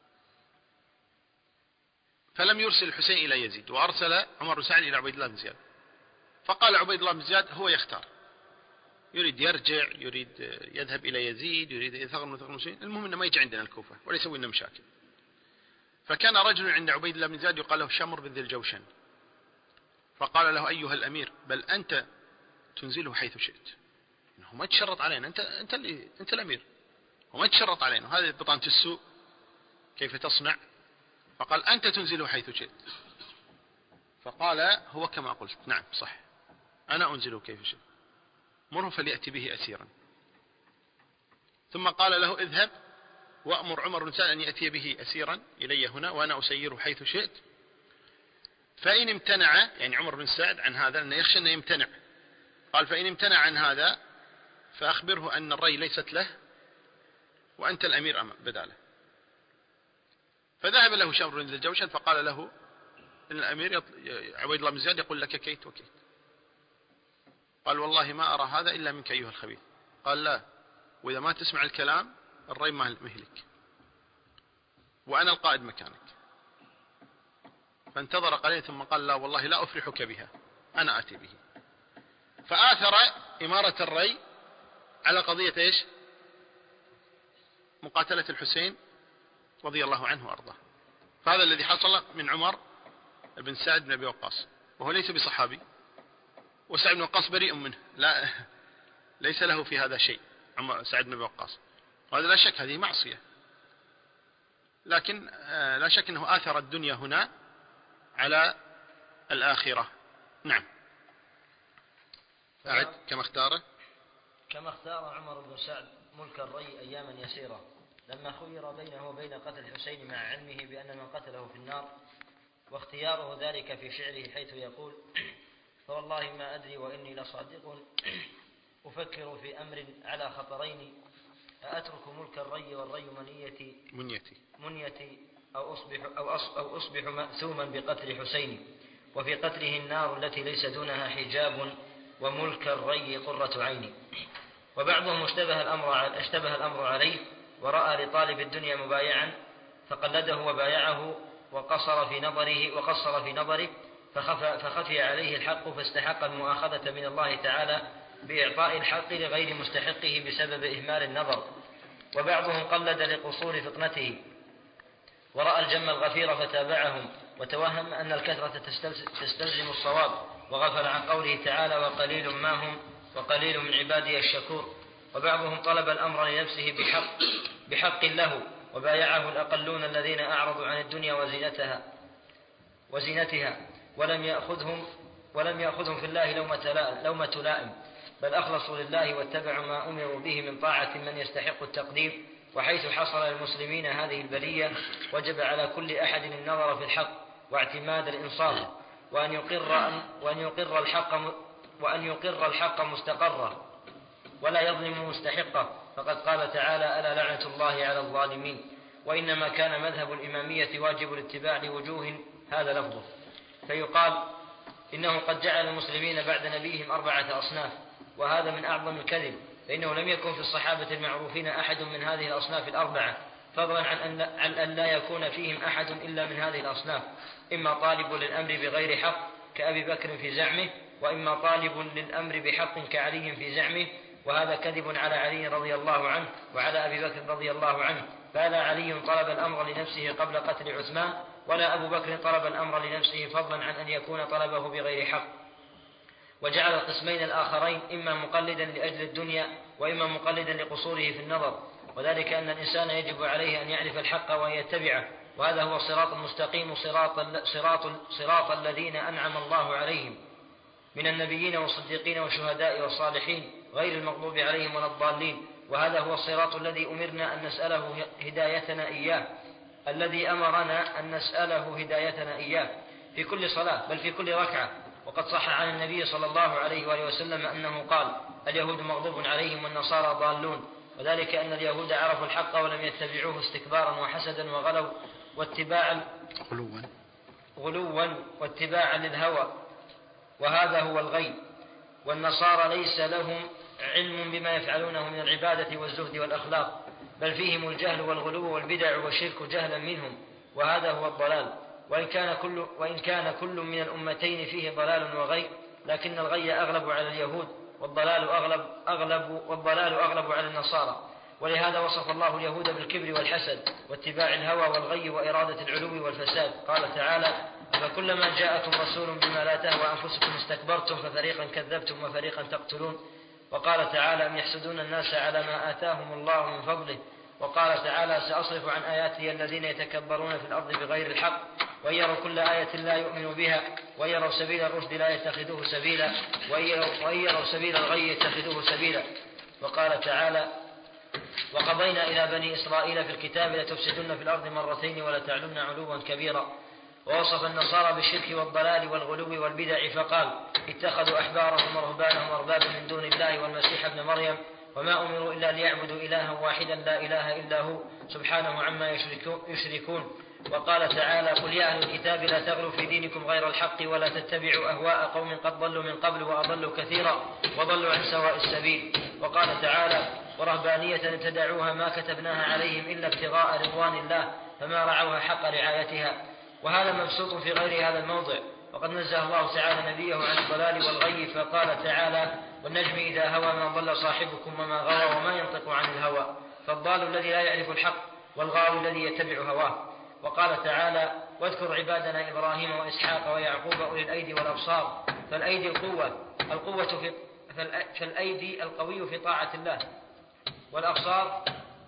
فلم يرسل الحسين إلى يزيد، وأرسل عمر بن سعد إلى عبيد الله بن زياد. فقال عبيد الله بن زياد هو يختار، يريد يرجع، يريد يذهب إلى يزيد، يريد يثغر من ثغر المسلمين، المهم أنه ما يجي عندنا الكوفة ولا يسوي لنا مشاكل. فكان رجل عند عبيد الله بن زياد يقال له شمر بن ذي الجوشن، فقال له أيها الأمير بل أنت تنزله حيث شئت، إنه ما تشرط علينا، أنت أنت اللي أنت الأمير وما تشرط علينا، هذه بطانة السوء كيف تصنع؟ فقال أنت تنزله حيث شئت. فقال هو كما قلت، نعم صح أنا أنزله كيف شئت، مره فليأتي به أسيرا. ثم قال له اذهب وأمر عمر بن سعد أن يأتي به أسيرا إلي هنا وأنا أسيره حيث شئت، فإن امتنع، يعني عمر بن سعد عن هذا لأنه يخشى أنه يمتنع، قال فإن امتنع عن هذا فأخبره أن الري ليست له وأنت الأمير بداله. فذهب له شمر بن ذي الجوشن فقال له إن الأمير يط... عبيد الله بن زياد يقول لك كيت وكيت. قال والله ما أرى هذا إلا منك أيها الخبيث. قال لا، وإذا ما تسمع الكلام الري مهلك وأنا القائد مكانك. فانتظر قليلا ثم قال لا والله لا أفرحك بها، أنا آتي به. فآثر إمارة الري على قضية إيش؟ مقاتلة الحسين رضي الله عنه وأرضاه. فهذا الذي حصل من عمر بن سعد بن أبي وقاص، وهو ليس بصحابي، وسعد بن وقاص بريء منه، لا ليس له في هذا شيء عمر سعد بن أبي وقاص، وهذا لا شك هذه معصية، لكن لا شك أنه آثر الدنيا هنا على الآخرة. نعم. أعد كما اختاره كما اختار عمر بن سعد ملك الري أياما يسيرة لما خير بينه وبين قتل الحسين مع علمه بأن من قتله في النار، واختياره ذلك في شعره حيث يقول فوالله ما أدري وإني لصادق أفكر في أمر على خطرين، أأترك ملك الري والري منيتي منيتي, منيتي أو أصبح, أو أص أو أصبح مأثوما بقتل حسين، وفي قتله النار التي ليس دونها حجاب، وملك الري قرة عيني. وبعضهم اشتبه الأمر, اشتبه الأمر عليه ورأى لطالب الدنيا مبايعا فقلده وبايعه وقصر في نظره وقصر في نظره فخفى, فخفي عليه الحق فاستحق المؤاخذة من الله تعالى بإعطاء الحق لغير مستحقه بسبب إهمال النظر. وبعضهم قلد لقصور فطنته ورأى الجم الغفير فتابعهم، وتوهم أن الكثرة تستلزم الصواب، وغفل عن قوله تعالى وقليل ما هم وقليل من عبادي الشكور. وبعضهم طلب الأمر لنفسه بحق, بحق له وبايعه الأقلون الذين أعرضوا عن الدنيا وزينتها, وزينتها ولم يأخذهم, ولم يأخذهم في الله لومة, لومة لائم، بل أخلصوا لله واتبعوا ما أمروا به من طاعة من يستحق التقديم. وحيث حصل للمسلمين هذه البلية وجب على كل أحد النظر في الحق واعتماد الإنصاف، وأن يقر, وأن يقر الحق وأن يقر الحق مستقره ولا يظلم مستحقه، فقد قال تعالى ألا لعنة الله على الظالمين. وإنما كان مذهب الإمامية واجب الاتباع لوجوه هذا لفظه، فيقال إنه قد جعل المسلمين بعد نبيهم أربعة أصناف، وهذا من أعظم الكذب، فإنه لم يكن في الصحابة المعروفين أحد من هذه الأصناف الأربعة، فضلا عن أن لا يكون فيهم أحد إلا من هذه الأصناف، إما طالب للأمر بغير حق كأبي بكر في زعمه، وإما طالب للأمر بحق كعلي في زعمه، وهذا كذب على علي رضي الله عنه وعلى أبي بكر رضي الله عنه، فلا علي طلب الأمر لنفسه قبل قتل عثمان، ولا أبو بكر طلب الأمر لنفسه فضلا عن أن يكون طلبه بغير حق. وجعل القسمين الآخرين إما مقلدا لأجل الدنيا وإما مقلدا لقصوره في النظر، وذلك أن الإنسان يجب عليه أن يعرف الحق وأن يتبعه، وهذا هو الصراط المستقيم، صراط, صراط, صراط الذين أنعم الله عليهم من النبيين والصديقين والشهداء والصالحين غير المغضوب عليهم ولا الضالين. وهذا هو الصراط الذي أمرنا أن نسأله هدايتنا إياه الذي أمرنا أن نسأله هدايتنا إياه في كل صلاة بل في كل ركعة. وقد صح عن النبي صلى الله عليه وآله وسلم أنه قال: اليهود مغضوب عليهم والنصارى ضالون، وذلك أن اليهود عرفوا الحق ولم يتبعوه استكبارا وحسدا وغلوا واتباعا غلوا غلوا واتباعا للهوى، وهذا هو الغي. والنصارى ليس لهم علم بما يفعلونه من العبادة والزهد والأخلاق، بل فيهم الجهل والغلو والبدع والشرك جهلا منهم، وهذا هو الضلال. وإن كان كل, وإن كان كل من الأمتين فيه ضلال وغي، لكن الغي أغلب على اليهود والضلال أغلب, أغلب, والضلال أغلب على النصارى. ولهذا وصف الله اليهود بالكبر والحسد واتباع الهوى والغي وإرادة العلو والفساد. قال تعالى: فكلما جاءكم رسول بما لا تهوى أنفسكم استكبرتم ففريقا كذبتم وفريقا تقتلون. وقال تعالى: أم يحسدون الناس على ما آتاهم الله من فضله. وقال تعالى: سأصرف عن آياتي الذين يتكبرون في الأرض بغير الحق وإن يروا كل آية لا يؤمنوا بها وإن يروا سبيل الرشد لا يتخذوه سبيلا وإن يروا سبيل الغي يتخذوه سبيلا. وقال تعالى: وقضينا إلى بني إسرائيل في الكتاب لتفسدن في الأرض مرتين ولتعلن علوا كبيرا. ووصف النصارى بالشرك والضلال والغلو والبدع فقال: اتخذوا أحبارهم ورهبانهم أربابا من دون الله والمسيح ابن مريم وما أمروا إلا ليعبدوا إلها واحدا لا إله إلا هو سبحانه عما يشركون. وقال تعالى: قل يا أهل الكتاب لا تغلوا في دينكم غير الحق ولا تتبعوا أهواء قوم قد ضلوا من قبل وأضلوا كثيرا وضلوا عن سواء السبيل. وقال تعالى: ورهبانية ابتدعوها ما كتبناها عليهم إلا ابتغاء رضوان الله فما رعوها حق رعايتها. وهذا مبسوط في غير هذا الموضع. وقد نزه الله تعالى نبيه عن الضلال والغي فقال تعالى: والنجم إذا هوى ما ضل صاحبكم وما غوى وما ينطق عن الهوى. فالضال الذي لا يعرف الحق والغاوي الذي يتبع هواه. وقال تعالى: واذكر عبادنا إبراهيم وإسحاق ويعقوب أولي الأيدي والأبصار. فالأيدي القوة القوة في فالأيدي القوي في طاعة الله، والأبصار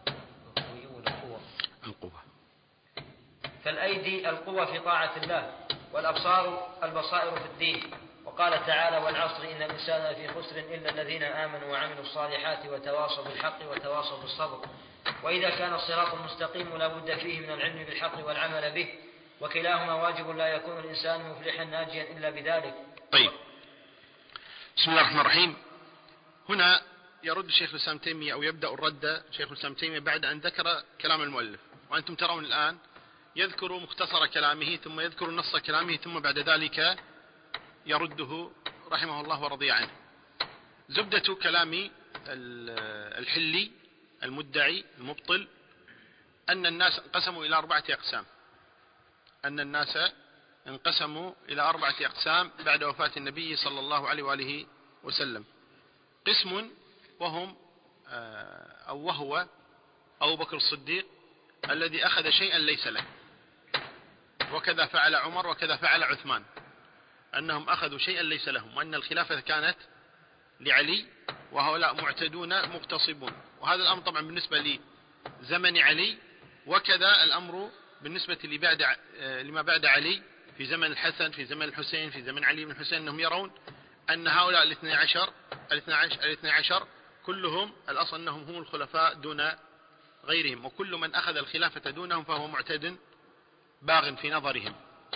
القوة فالأيدي القوة في طاعة الله، والأبصار البصائر في الدين. وقال تعالى: والعصر إن الإنسان في خسر إلا الذين آمنوا وعملوا الصالحات وتواصوا بالحق وتواصوا بالصبر. وإذا كان الصراط المستقيم لا بد فيه من العلم بالحق والعمل به، وكلاهما واجب لا يكون الإنسان مفلحا ناجيا إلا بذلك. طيب، بسم الله الرحمن الرحيم. هنا يرد شيخ الإسلام تيمية أو يبدأ الرد شيخ الإسلام تيمية بعد أن ذكر كلام المؤلف، وأنتم ترون الآن يذكر مختصر كلامه ثم يذكر نص كلامه ثم بعد ذلك يرده رحمه الله ورضي عنه. زبدة كلام الحلي المدعي المبطل أن الناس انقسموا إلى أربعة أقسام أن الناس انقسموا إلى أربعة أقسام بعد وفاة النبي صلى الله عليه وآله وسلم. قسم وهم أو وهو أبو بكر الصديق الذي أخذ شيئا ليس له، وكذا فعل عمر وكذا فعل عثمان، أنهم أخذوا شيئا ليس لهم، وأن الخلافة كانت لعلي وهؤلاء معتدون مغتصبون. وهذا الأمر طبعا بالنسبة لزمن علي، وكذا الأمر بالنسبة لبعد لما بعد علي في زمن الحسن في زمن الحسين في زمن علي بن الحسين، أنهم يرون أن هؤلاء الاثني عشر الاثني عشر كلهم الأصل أنهم هم الخلفاء دون غيرهم، وكل من أخذ الخلافة دونهم فهو معتد باغ في نظرهم.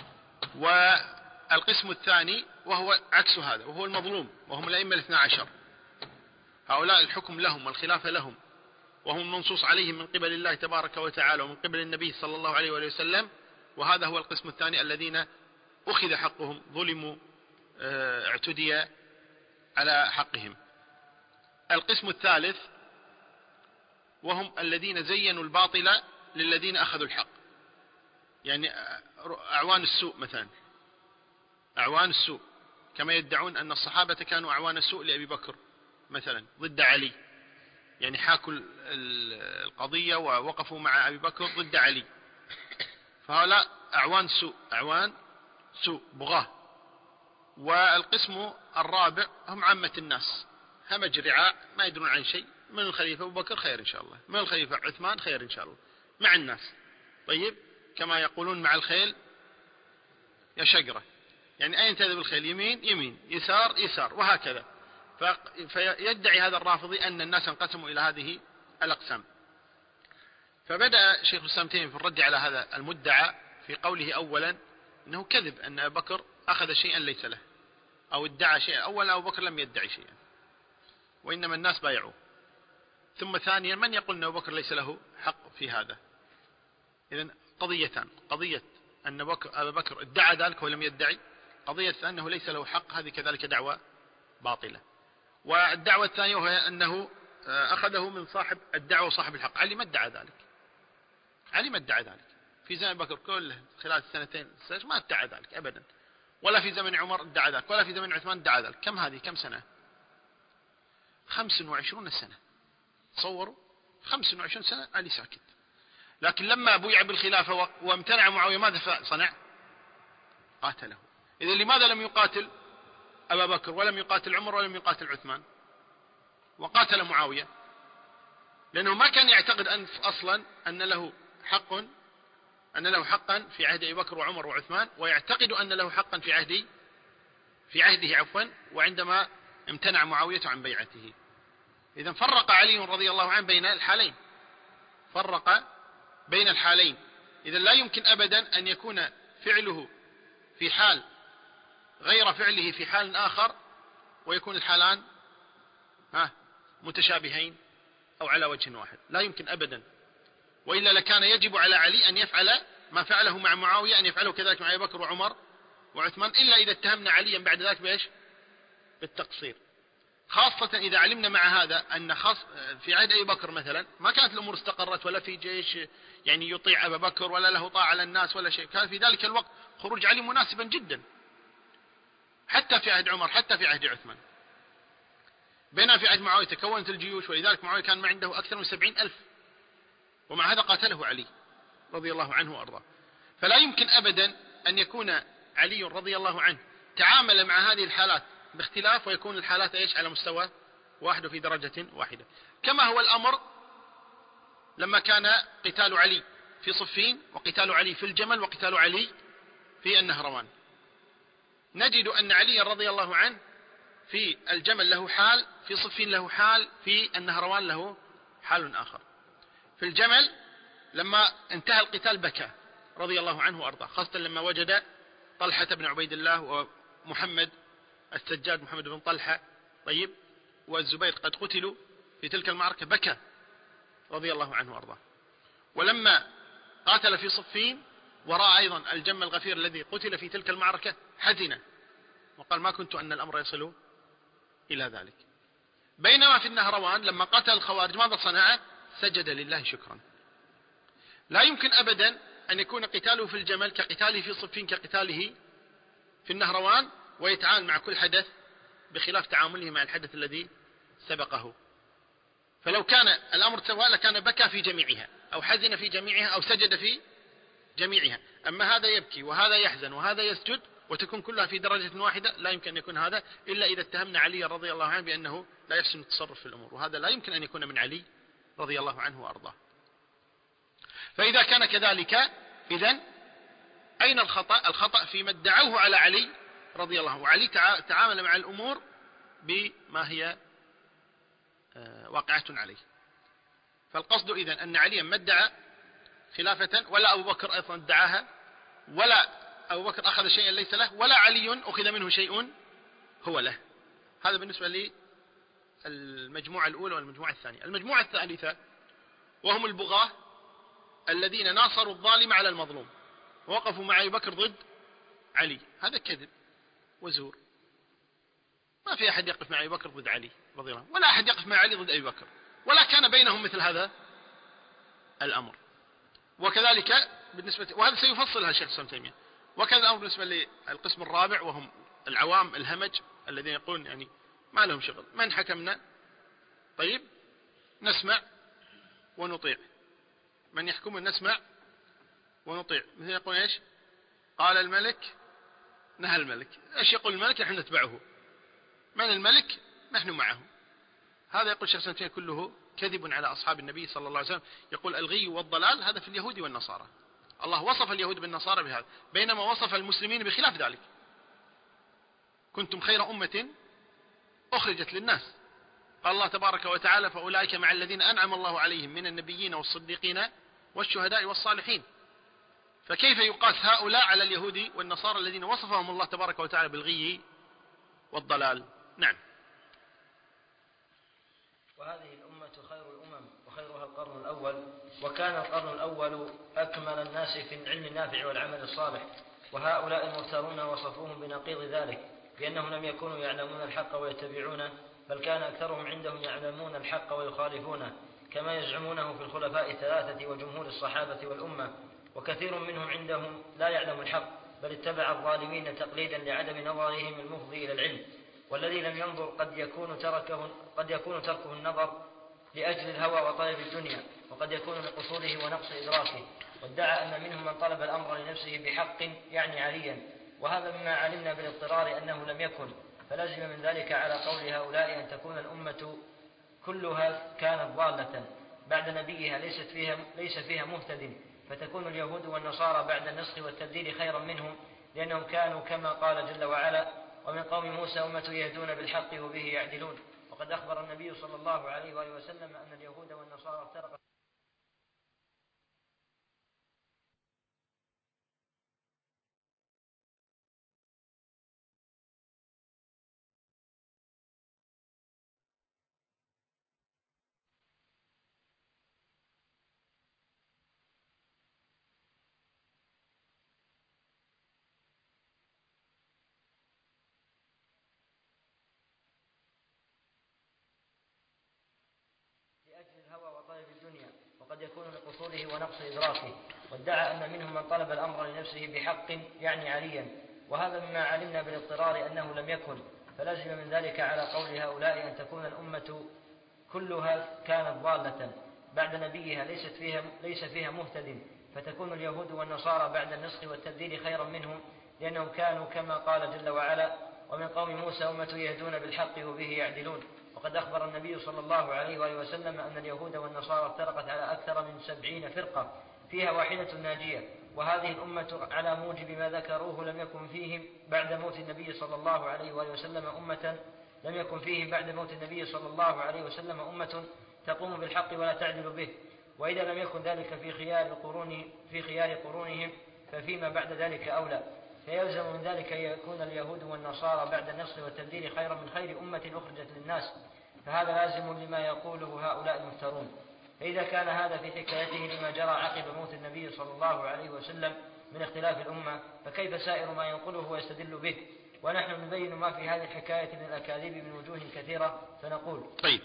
والقسم الثاني وهو عكس هذا، وهو المظلوم، وهم الأئمة الاثنى عشر، هؤلاء الحكم لهم والخلافة لهم، وهم منصوص عليهم من قبل الله تبارك وتعالى ومن قبل النبي صلى الله عليه وآله وسلم. وهذا هو القسم الثاني الذين أخذ حقهم، ظلموا، اعتدي على حقهم. القسم الثالث وهم الذين زينوا الباطل للذين أخذوا الحق، يعني أعوان السوء مثلا، أعوان السوء كما يدعون أن الصحابة كانوا أعوان السوء لأبي بكر مثلا ضد علي، يعني حاكوا القضية ووقفوا مع أبي بكر ضد علي، فهؤلاء أعوان سوء أعوان سوء بغاة. والقسم الرابع هم عامة الناس، همج رعاء ما يدرون عن شيء، من الخليفة أبو بكر خير إن شاء الله، من الخليفة عثمان خير إن شاء الله، مع الناس. طيب، كما يقولون مع الخيل يا شجرة، يعني أين تذهب الخيل؟ يمين يمين، يسار يسار، وهكذا. فيدعي هذا الرافضي أن الناس انقسموا إلى هذه الأقسام. فبدأ شيخ الإسلام تيمية في الرد على هذا المدعى في قوله أولا: أنه كذب أن أبا بكر أخذ شيئا ليس له أو ادعى شيئا. أولا أبو بكر لم يدعي شيئا وإنما الناس بايعوه. ثم ثانيا من يقول أن أبو بكر ليس له حق في هذا؟ إذن قضيتان: قضية أن أبا بكر ادعى ذلك ولم يدعي، قضية أنه ليس له حق، هذه كذلك دعوة باطلة. والدعوة الثانية وهي أنه أخذه من صاحب الدعوة وصاحب الحق. علي ما ادعى ذلك، علي ما ادعى ذلك في زمن بكر كله خلال السنتين ما ادعى ذلك أبدا، ولا في زمن عمر ادعى ذلك، ولا في زمن عثمان ادعى ذلك. كم هذه؟ كم سنة؟ خمس وعشرون سنة. تصوروا خمس وعشرون سنة علي ساكت. لكن لما بويع بالخلافة وامتنع معاوية ماذا صنع؟ قاتله. إذا لماذا لم يقاتل أبا بكر ولم يقاتل عمر ولم يقاتل عثمان وقاتل معاوية؟ لأنه ما كان يعتقد أن أصلا أن له حق أن له حقا في عهد أبي بكر وعمر وعثمان، ويعتقد أن له حقا في عهده في عهده عفوا وعندما امتنع معاوية عن بيعته. إذن فرق علي رضي الله عنه بين الحالين، فرق بين الحالين. إذن لا يمكن أبدا أن يكون فعله في حال غير فعله في حال آخر ويكون الحالان ها متشابهين أو على وجه واحد، لا يمكن أبدا. وإلا لكان يجب على علي أن يفعل ما فعله مع معاوية أن يفعله كذلك مع أبي بكر وعمر وعثمان، إلا إذا اتهمنا عليا بعد ذلك بإيش؟ بالتقصير. خاصة إذا علمنا مع هذا أن خاص في عهد أبي بكر مثلا ما كانت الأمور استقرت ولا في جيش يعني يطيع أبا بكر ولا له طاعة على الناس ولا شيء. كان في ذلك الوقت خروج علي مناسبا جدا، حتى في عهد عمر حتى في عهد عثمان. بينما في عهد معاوية تكونت الجيوش، ولذلك معاوية كان ما عنده أكثر من سبعين ألف، ومع هذا قاتله علي رضي الله عنه وأرضاه. فلا يمكن أبدا أن يكون علي رضي الله عنه تعامل مع هذه الحالات باختلاف ويكون الحالات إيش على مستوى واحد في درجة واحدة. كما هو الأمر لما كان قتال علي في صفين وقتال علي في الجمل وقتال علي في النهروان، نجد أن علي رضي الله عنه في الجمل له حال، في صفين له حال، في النهروان له حال آخر. في الجمل لما انتهى القتال بكى رضي الله عنه وأرضاه، خاصة لما وجد طلحة بن عبيد الله ومحمد السجاد محمد بن طلحة طيب والزبير قد قتلوا في تلك المعركة، بكى رضي الله عنه وأرضاه. ولما قاتل في صفين ورأى أيضا الجم الغفير الذي قتل في تلك المعركة حزن وقال ما كنت أن الأمر يصل إلى ذلك. بينما في النهروان لما قاتل الخوارج ماذا صنع؟ سجد لله شكرا. لا يمكن أبدا أن يكون قتاله في الجمل كقتاله في صفين كقتاله في النهروان ويتعامل مع كل حدث بخلاف تعامله مع الحدث الذي سبقه. فلو كان الأمر سواء لكان بكى في جميعها أو حزن في جميعها أو سجد في جميعها. أما هذا يبكي وهذا يحزن وهذا يسجد وتكون كلها في درجة واحدة، لا يمكن أن يكون هذا إلا إذا اتهمنا علي رضي الله عنه بأنه لا يحسن التصرف في الأمور، وهذا لا يمكن أن يكون من علي رضي الله عنه وأرضاه. فإذا كان كذلك إذن أين الخطأ؟ الخطأ فيما ادعوه على علي رضي الله عنه، وعلي تعامل مع الأمور بما هي واقعة عليه. فالقصد إذن أن عليا ما ادعى خلافة ولا أبو بكر أيضا ادعاها، ولا أبو بكر أخذ شيئا ليس له، ولا علي أخذ منه شيء هو له. هذا بالنسبة للمجموعة الأولى والمجموعة الثانية. المجموعة الثالثة وهم البغاة الذين ناصروا الظالم على المظلوم ووقفوا مع أبي بكر ضد علي. هذا كذب وزور، ما في أحد يقف مع أبي بكر ضد علي رضي الله عنه، ولا أحد يقف مع علي ضد أبي بكر، ولا كان بينهم مثل هذا الأمر. وكذلك بالنسبة، وهذا سيفصلها الشيخ الإسلام تيمية. وكذا الأمر بالنسبة للقسم الرابع وهم العوام الهمج الذين يقولون يعني ما لهم شغل، من حكمنا طيب نسمع ونطيع، من يحكم نسمع ونطيع. مثل يقول إيش؟ قال الملك نهى الملك. إيش يقول الملك نحن نتبعه، من الملك نحن معه. هذا يقول الشيخ الإسلام كله كذب على أصحاب النبي صلى الله عليه وسلم. يقول الغي والضلال هذا في اليهود والنصارى. الله وصف اليهود بالنصارى بهذا، بينما وصف المسلمين بخلاف ذلك. كنتم خير أمة أخرجت للناس. قال الله تبارك وتعالى فأولئك مع الذين أنعم الله عليهم من النبيين والصديقين والشهداء والصالحين. فكيف يقاس هؤلاء على اليهود والنصارى الذين وصفهم الله تبارك وتعالى بالغي والضلال؟ نعم. وهذه الأمة خير الأمم وخيرها القرن الأول، وكان القرن الأول أكمل الناس في العلم النافع والعمل الصالح، وهؤلاء المختارون وصفوهم بنقيض ذلك بأنهم لم يكونوا يعلمون الحق ويتبعونه، بل كان أكثرهم عندهم يعلمون الحق ويخالفونه كما يزعمونه في الخلفاء الثلاثة وجمهور الصحابة والأمة. وكثير منهم عندهم لا يعلم الحق، بل اتبع الظالمين تقليدا لعدم نظرهم المفضي إلى العلم، والذي لم ينظر قد يكون تركه, قد يكون تركه النظر لأجل الهوى وطلب الدنيا، وقد يكون لقصوره ونقص إدراكه. وادعى أن منهم من طلب الأمر لنفسه بحق يعني عليا، وهذا مما علمنا بالاضطرار أنه لم يكن، فلزم من ذلك على قول هؤلاء أن تكون الأمة كلها كانت ضالة بعد نبيها ليست فيها ليس فيها مهتد، فتكون اليهود والنصارى بعد النسخ والتبديل خيرا منهم، لأنهم كانوا كما قال جل وعلا: ومن قوم موسى أمة يهدون بالحق وبه يعدلون. وقد أخبر النبي صلى الله عليه وآله وسلم أن اليهود والنصارى افترقت لأجل الهوى وطلب الدنيا، وقد يكون لقصوره ونقص إدراكه. وادعى أن منهم من طلب الأمر لنفسه بحق يعني عليا، وهذا مما علمنا بالاضطرار أنه لم يكن، فلزم من ذلك على قول هؤلاء أن تكون الأمة كلها كانت ضالة بعد نبيها ليست فيها ليس فيها مهتد، فتكون اليهود والنصارى بعد النسخ والتبديل خيرا منهم، لأنهم كانوا كما قال جل وعلا: ومن قوم موسى أمة يهدون بالحق وبه يعدلون. وقد أخبر النبي صلى الله عليه وآله وسلم أن اليهود والنصارى افترقت على أكثر من سبعين فرقة فيها واحدة ناجية، وهذه الأمة على موجب ما ذكروه لم يكن فيهم بعد موت النبي صلى الله عليه وآله وسلم أمة لم يكن فيهم بعد موت النبي صلى الله عليه وسلم أمة تقوم بالحق ولا تعدل به. وإذا لم يكن ذلك في خيار قرون في خيار قرونهم ففيما بعد ذلك أولى، فيلزم من ذلك أن يكون اليهود والنصارى بعد النصر والتبديل خيرا من خير أمة أخرجت للناس، فهذا لازم لما يقوله هؤلاء المفترون. فإذا كان هذا في حكايته لما جرى عقب موت النبي صلى الله عليه وسلم من اختلاف الأمة، فكيف سائر ما ينقله ويستدل به؟ ونحن نبين ما في هذه الحكاية من الأكاذيب من وجوه كثيرة، فنقول: طيب،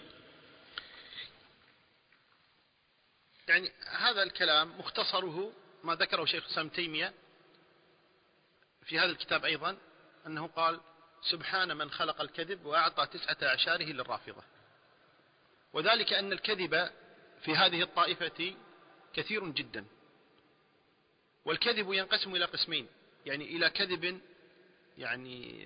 يعني هذا الكلام مختصره ما ذكره شيخ الإسلام ابن تيمية في هذا الكتاب أيضا، أنه قال: سبحان من خلق الكذب وأعطى تسعة أعشاره للرافضة. وذلك أن الكذب في هذه الطائفة كثير جدا، والكذب ينقسم إلى قسمين، يعني إلى كذب يعني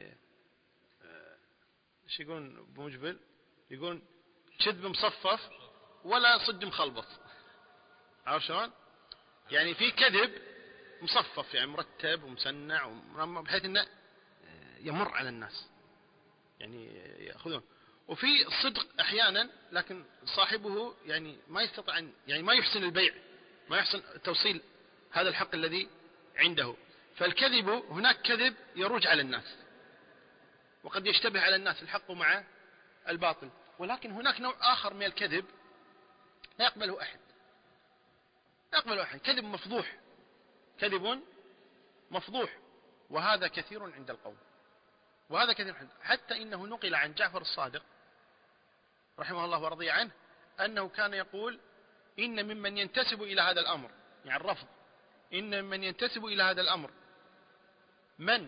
ايش يقولون بمجبل، يقولون كذب مصفف ولا صد مخلبط، عارف شلون؟ يعني في كذب مصفف يعني مرتب ومسنع بحيث انه يمر على الناس يعني يأخذون، وفي صدق احيانا لكن صاحبه يعني ما يستطيع يعني ما يحسن البيع، ما يحسن توصيل هذا الحق الذي عنده. فالكذب هناك كذب يروج على الناس، وقد يشتبه على الناس الحق مع الباطل، ولكن هناك نوع آخر من الكذب لا يقبله أحد، لا يقبله أحد، كذب مفضوح، كذب مفضوح، وهذا كثير عند القوم، وهذا كثير عند، حتى إنه نقل عن جعفر الصادق رحمه الله ورضي عنه أنه كان يقول: إن ممن ينتسب إلى هذا الأمر، يعني الرفض، إن ممن ينتسب إلى هذا الأمر من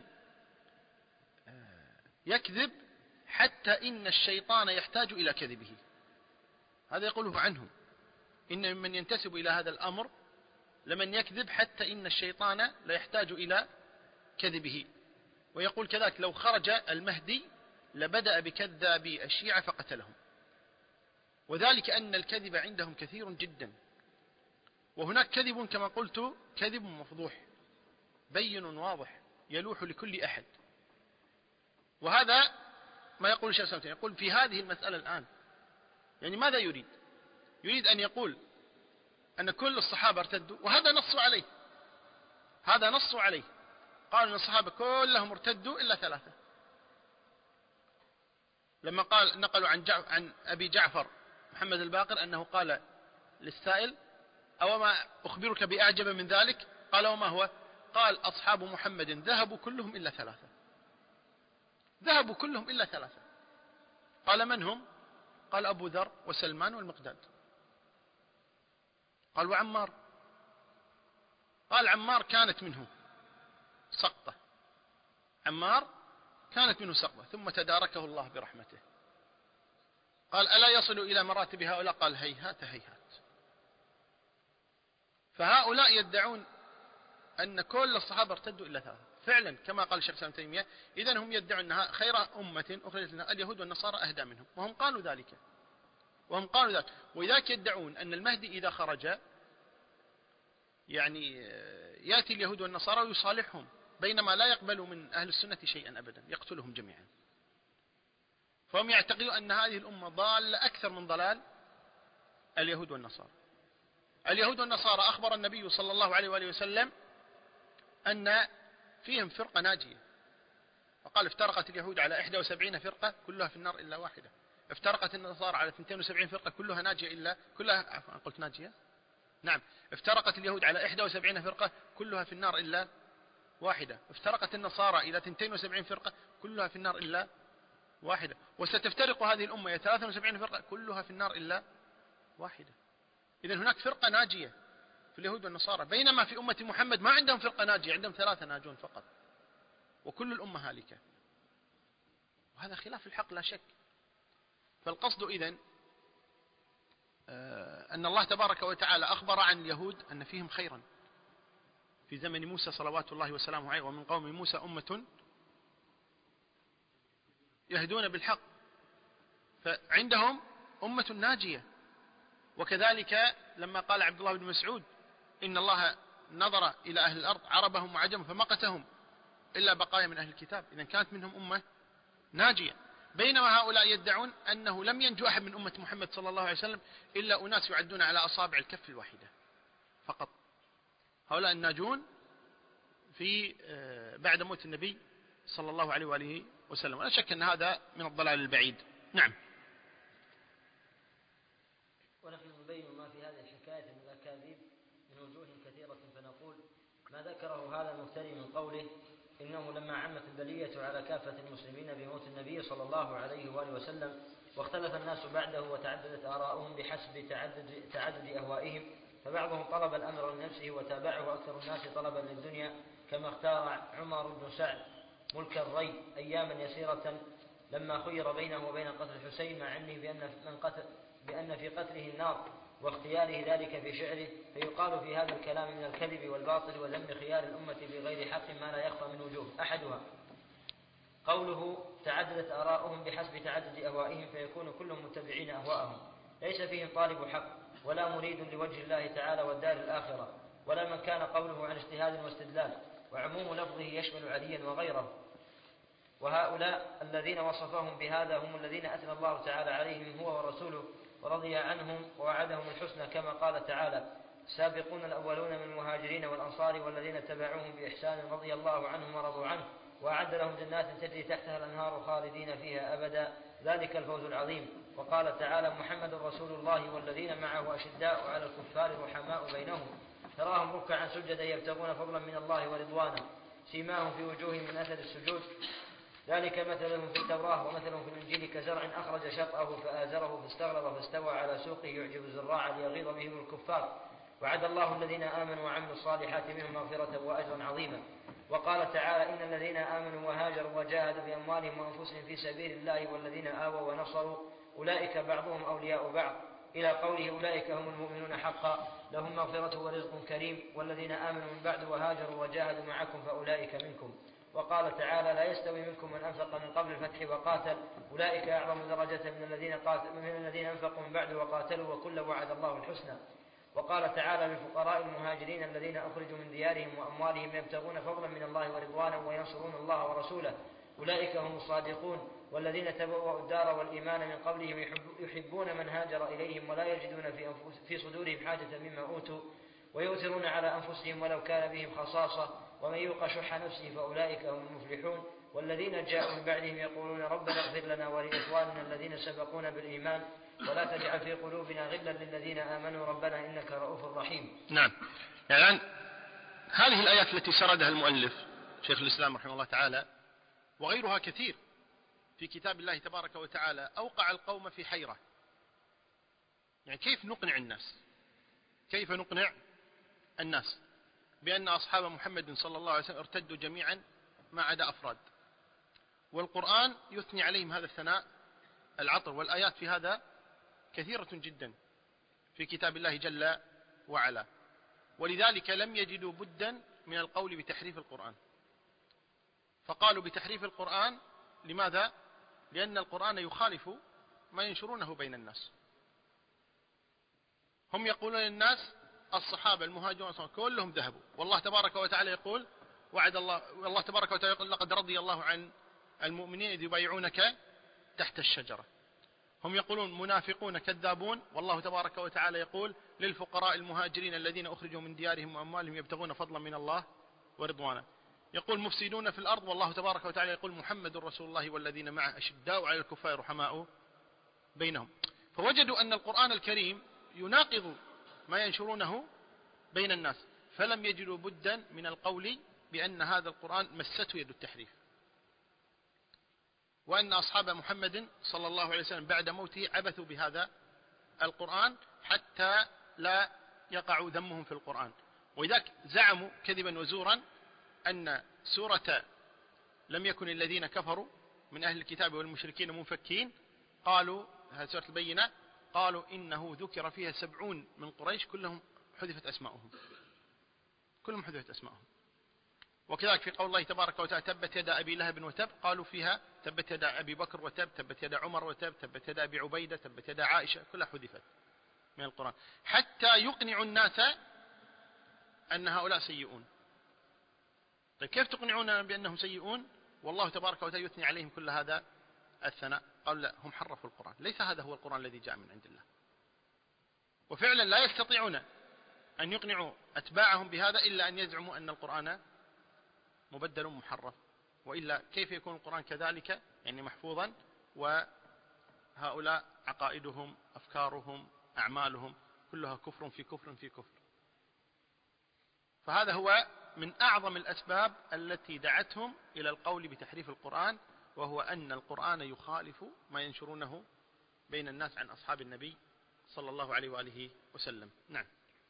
يكذب حتى إن الشيطان يحتاج إلى كذبه. هذا يقوله عنهم: إن ممن ينتسب إلى هذا الأمر لمن يكذب حتى إن الشيطان لا يحتاج إلى كذبه. ويقول كذلك: لو خرج المهدي لبدأ بكذابي الشيعة فقتلهم. وذلك أن الكذب عندهم كثير جدا، وهناك كذب كما قلت كذب مفضوح بين واضح يلوح لكل أحد. وهذا ما يقول الشيخ الإسلام يقول في هذه المسألة الآن، يعني ماذا يريد؟ يريد أن يقول أن كل الصحابة ارتدوا، وهذا نص عليه، هذا نصوا عليه، قالوا أن الصحابة كلهم ارتدوا إلا ثلاثة. لما قال نقلوا عن, جع... عن أبي جعفر محمد الباقر أنه قال للسائل: أو ما أخبرك بأعجب من ذلك؟ قال: وما هو؟ قال: أصحاب محمد ذهبوا كلهم إلا ثلاثة، ذهبوا كلهم إلا ثلاثة. قال: من هم؟ قال: أبو ذر وسلمان والمقداد. قال: وعمار؟ قال: عمار كانت منه سقطة، عمار كانت منه سقطة ثم تداركه الله برحمته. قال: ألا يصل إلى مراتب هؤلاء؟ قال: هيهات هيهات. فهؤلاء يدعون أن كل الصحابة ارتدوا إلا ثلاثة، فعلا كما قال الشيخ الإسلام ابن تيمية: إذن هم يدعون أنها خير أمة أخرجت لنا اليهود والنصارى أهدى منهم، وهم قالوا ذلك، وهم قالوا ذلك. ولذلك يدعون أن المهدي إذا خرج يعني يأتي اليهود والنصارى ويصالحهم، بينما لا يقبل من أهل السنة شيئا أبدا، يقتلهم جميعا. فهم يعتقدون أن هذه الأمة ضالة أكثر من ضلال اليهود والنصارى. اليهود والنصارى أخبر النبي صلى الله عليه وآله وسلم أن فيهم فرقة ناجية، وقال: افترقت اليهود على إحدى وسبعين فرقة كلها في النار إلا واحدة، افترقت النصارى على اثنتين وسبعين فرقة كلها ناجية إلا كلها عفوا قلت ناجية نعم افترقت اليهود على إحدى وسبعين فرقة كلها في النار إلا واحدة، افترقت النصارى إلى اثنتين وسبعين فرقة كلها في النار إلا واحدة، وستفترق هذه الأمة إلى ثلاثة وسبعين فرقة كلها في النار إلا واحدة. إذن هناك فرقة ناجية في اليهود والنصارى، بينما في أمة محمد ما عندهم فرقة ناجية، عندهم ثلاثة ناجون فقط، وكل الأمة هالكة، وهذا خلاف الحق لا شك. فالقصد إذن أن الله تبارك وتعالى أخبر عن اليهود أن فيهم خيرا في زمن موسى صلوات الله وسلامه عليه: ومن قوم موسى أمة يهدون بالحق. فعندهم أمة ناجية. وكذلك لما قال عبد الله بن مسعود: إن الله نظر إلى أهل الأرض عربهم وعجم فمقتهم إلا بقايا من أهل الكتاب، إذن كانت منهم أمة ناجية. بينما هؤلاء يدعون أنه لم ينجو أحد من أمة محمد صلى الله عليه وسلم إلا أناس يعدون على أصابع الكف الواحدة فقط. هؤلاء الناجون في بعد موت النبي صلى الله عليه وآله وسلم، ولا شك أن هذا من الضلال البعيد. نعم. ونحن نبين ما في هذه الحكاية من الأكاذيب من وجوه كثيرة، فنقول: ما ذكره هذا المفتري من قوله إنه لما عمت البلية على كافة المسلمين بموت النبي صلى الله عليه وآله وسلم واختلف الناس بعده وتعددت آراؤهم بحسب تعدد, تعدد أهوائهم، فبعضهم طلب الأمر لنفسه وتابعه أكثر الناس طلبا للدنيا، كما اختار عمر بن سعد ملك الري أياما يسيرة لما خير بينه وبين قتل الحسين، مع علمه بأن, من قتل بأن في قتله النار واختياره ذلك في شعره. فيقال في هذا الكلام من الكذب والباطل وذم خيار الأمة بغير حق ما لا يخفى من وجوه. أحدها قوله تعددت آراؤهم بحسب تعدد أهوائهم، فيكون كلهم متبعين أهواءهم، ليس فيهم طالب حق ولا مريد لوجه الله تعالى والدار الآخرة، ولا من كان قوله عن اجتهاد واستدلال، وعموم لفظه يشمل عليا وغيره. وهؤلاء الذين وصفهم بهذا هم الذين أثنى الله تعالى عليهم هو ورسوله ورضي عنهم ووعدهم الحسنى، كما قال تعالى: السابقون الأولون من المهاجرين والأنصار والذين تبعوهم بإحسان رضي الله عنهم ورضوا عنه وأعد لهم جنات تجري تحتها الأنهار خالدين فيها أبدا، ذلك الفوز العظيم. وقال تعالى: محمد رسول الله والذين معه أشداء على الكفار رحماء بينهم تراهم ركعا سجدا يبتغون فضلا من الله ورضوانا سيماهم في وجوههم من أثر السجود، ذلك مثلهم في التوراة ومثلهم في الإنجيل كزرع أخرج شطأه فآزره فاستغلظ فاستوى على سوقه يعجب الزراع ليغيظ بهم الكفار، وعد الله الذين آمنوا وعملوا الصالحات منهم مغفرة وأجرا عظيما. وقال تعالى: إن الذين آمنوا وهاجروا وجاهدوا بأموالهم وأنفسهم في سبيل الله والذين آووا ونصروا أولئك بعضهم أولياء بعض، إلى قوله: أولئك هم المؤمنون حقا لهم مغفرة ورزق كريم، والذين آمنوا من بعد وهاجروا وجاهدوا معكم فأولئك منكم. وقال تعالى: لا يستوي منكم من أنفق من قبل الفتح وقاتل أولئك أعظم درجة من الذين, قاتل من الذين أنفقوا من بعد وقاتلوا وكلا وعد الله الحسنى. وقال تعالى: للفقراء المهاجرين الذين أخرجوا من ديارهم وأموالهم يبتغون فضلا من الله ورضوانا وينصرون الله ورسوله أولئك هم الصادقون، والذين تبوأوا الدار والإيمان من قبلهم يحبون من هاجر إليهم ولا يجدون في, في صدورهم حاجة مما أوتوا ويؤثرون على أنفسهم ولو كان بهم خصاصة ومن يوق شح نفسه فأولئك هم المفلحون والذين جاءوا من بعدهم يقولون ربنا اغفر لنا ولإخواننا الذين سبقونا بالإيمان ولا تجعل في قلوبنا غلا للذين آمنوا ربنا إنك رؤوف رحيم. نعم. يعني هذه الآيات التي سردها المؤلف شيخ الإسلام رحمه الله تعالى وغيرها كثير في كتاب الله تبارك وتعالى أوقع القوم في حيرة. يعني كيف نقنع الناس كيف نقنع الناس بأن أصحاب محمد صلى الله عليه وسلم ارتدوا جميعا ما عدا أفراد، والقرآن يثني عليهم هذا الثناء العطر، والآيات في هذا كثيرة جدا في كتاب الله جل وعلا، ولذلك لم يجدوا بدا من القول بتحريف القرآن، فقالوا بتحريف القرآن. لماذا؟ لأن القرآن يخالف ما ينشرونه بين الناس. هم يقولون للناس الصحابة المهاجرون كلهم ذهبوا، والله تبارك وتعالى يقول وعد الله والله تبارك وتعالى يقول لقد رضي الله عن المؤمنين إذ يبايعونك تحت الشجرة. هم يقولون منافقون كذابون، والله تبارك وتعالى يقول للفقراء المهاجرين الذين أخرجوا من ديارهم وأموالهم يبتغون فضلا من الله ورضوانا. يقول مفسدون في الأرض، والله تبارك وتعالى يقول محمد رسول الله والذين معه أشداء على الكفار رحماء بينهم. فوجدوا أن القرآن الكريم يناقض ما ينشرونه بين الناس، فلم يجدوا بدا من القول بأن هذا القرآن مسته يد التحريف، وأن أصحاب محمد صلى الله عليه وسلم بعد موته عبثوا بهذا القرآن حتى لا يقع ذمهم في القرآن. وذلك زعموا كذبا وزورا أن سورة لم يكن الذين كفروا من أهل الكتاب والمشركين منفكين، قالوا هذه سورة البينة، قالوا إنه ذكر فيها سبعون من قريش كلهم حذفت أسماؤهم كلهم حذفت أسماؤهم. وكذلك في قول الله تبارك وتعالى تبت يدا أبي لهب وتب، قالوا فيها تبت يدا أبي بكر وتب، تبت يدا عمر وتب، تبت يدا أبي عبيدة، تبت يدا عائشة، كلها حذفت من القرآن حتى يقنعوا الناس أن هؤلاء سيئون. طيب كيف تقنعون بأنهم سيئون والله تبارك وتعالى يثني عليهم كل هذا الثناء؟ قالوا لا، هم حرفوا القرآن، ليس هذا هو القرآن الذي جاء من عند الله. وفعلا لا يستطيعون أن يقنعوا أتباعهم بهذا إلا أن يزعموا أن القرآن مبدل محرف، وإلا كيف يكون القرآن كذلك يعني محفوظا وهؤلاء عقائدهم أفكارهم أعمالهم كلها كفر في كفر في كفر. فهذا هو من أعظم الأسباب التي دعتهم إلى القول بتحريف القرآن، وهو أن القرآن يخالف ما ينشرونه بين الناس عن أصحاب النبي صلى الله عليه وآله وسلم. نعم.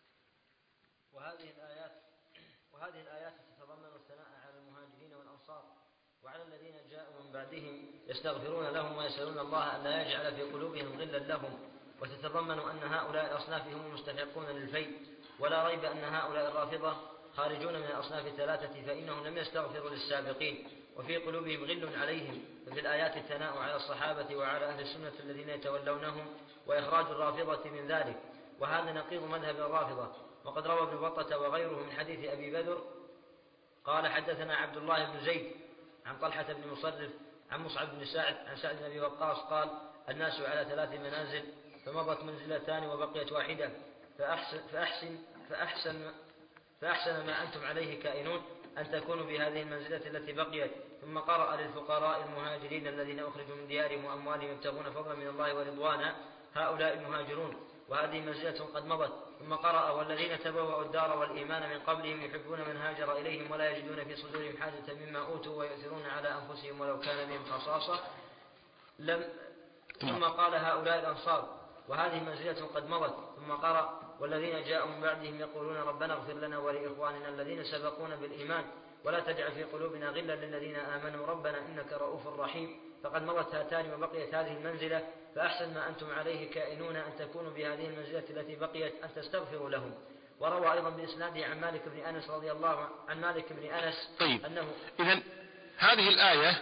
وهذه الآيات وهذه الآيات تتضمن الثناء على المهاجرين والأنصار وعلى الذين جاءوا من بعدهم يستغفرون لهم ويسألون الله أن لا يجعل في قلوبهم غلا لهم، وتتضمن أن هؤلاء الأصناف هم المستحقون للفيء، ولا ريب أن هؤلاء الرافضة خارجون من الأصناف الثلاثة، فإنهم لم يستغفروا للسابقين وفي قلوبهم غل عليهم. ففي الآيات الثناء على الصحابة وعلى أهل السنة الذين يتولونهم وإخراج الرافضة من ذلك، وهذا نقيض مذهب الرافضة. وقد روى ابن بطة وغيره من حديث أبي بدر قال حدثنا عبد الله بن زيد عن طلحة بن مصرف عن مصعب بن سعد عن سعد بن أبي وقاص قال الناس على ثلاث منازل فمضت منزلتان وبقيت واحدة، فأحسن, فأحسن, فأحسن, فأحسن ما أنتم عليه كائنون أن تكونوا بهذه المنزلة التي بقيت. ثم قرأ للفقراء المهاجرين الذين أخرجوا من ديارهم وأموالهم يبتغون فضلا من الله ورضوانا هؤلاء المهاجرون، وهذه منزلة قد مضت. ثم قرأ والذين تبوأوا الدار والإيمان من قبلهم يحبون من هاجر إليهم ولا يجدون في صدورهم حاجة مما أوتوا ويؤثرون على أنفسهم ولو كان بهم خصاصة. لم ثم قال هؤلاء الأنصار وهذه منزلة قد مضت. ثم قرأ والذين جاءوا من بعدهم يقولون ربنا اغفر لنا ولإخواننا الذين سبقونا بالإيمان ولا تجعل في قلوبنا غلا للذين آمنوا ربنا إنك رؤوف رحيم. فقد مضت هاتان وبقيت هذه المنزلة، فأحسن ما أنتم عليه كائنون أن تكونوا بهذه المنزلة التي بقيت أن تستغفروا لهم. وروى أيضا بإسناده عن مالك بن أنس رضي الله عن مالك بن أنس طيب. أنه إذن هذه الآية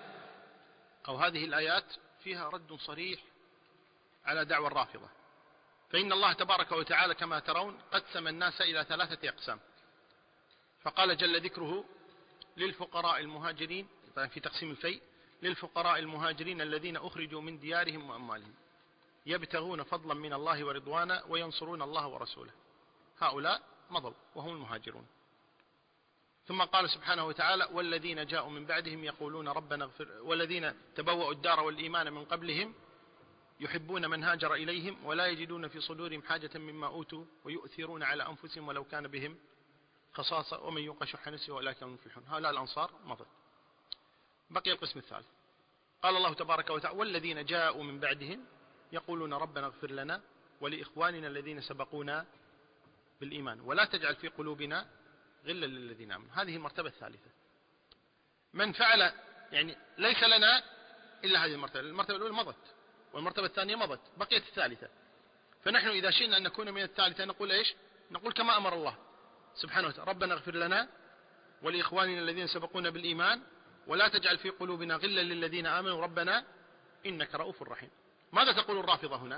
أو هذه الآيات فيها رد صريح على دعوى الرافضة، فإن الله تبارك وتعالى كما ترون قسم الناس إلى ثلاثة أقسام، فقال جل ذكره للفقراء المهاجرين في تقسيم الفيء للفقراء المهاجرين الذين أخرجوا من ديارهم وأموالهم يبتغون فضلا من الله ورضوانا وينصرون الله ورسوله، هؤلاء مضوا وهم المهاجرون. ثم قال سبحانه وتعالى والذين جاءوا من بعدهم يقولون ربنا اغفر والذين تبوأوا الدار والإيمان من قبلهم يحبون من هاجر إليهم ولا يجدون في صدورهم حاجة مما أوتوا ويؤثرون على أنفسهم ولو كان بهم خصاصة ومن يوق شح نفسه وأولئك هم المفلحون. هؤلاء الأنصار مضت. بقي القسم الثالث. قال الله تبارك وتعالى والذين جاءوا من بعدهم يقولون ربنا اغفر لنا ولإخواننا الذين سبقونا بالإيمان ولا تجعل في قلوبنا غلا للذين آمنوا. هذه المرتبة الثالثة. من فعل يعني ليس لنا إلا هذه المرتبة. المرتبة الأولى مضت والمرتبة الثانية مضت، بقيت الثالثة. فنحن إذا شئنا أن نكون من الثالثة نقول إيش؟ نقول كما أمر الله سبحانه وتعالى ربنا اغفر لنا ولإخواننا الذين سبقونا بالإيمان ولا تجعل في قلوبنا غلا للذين آمنوا ربنا إنك رؤوف رحيم. ماذا تقول الرافضة هنا؟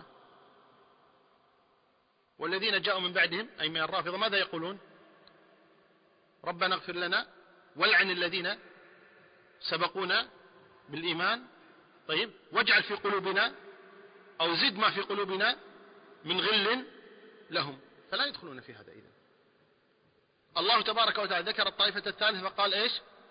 والذين جاءوا من بعدهم أي من الرافضة ماذا يقولون؟ ربنا اغفر لنا والعن الذين سبقونا بالإيمان طيب واجعل في قلوبنا أو زد ما في قلوبنا من غل لهم، فلا يدخلون في هذا. إذن الله تبارك وتعالى ذكر الطائفة الثالثة فقال إيش؟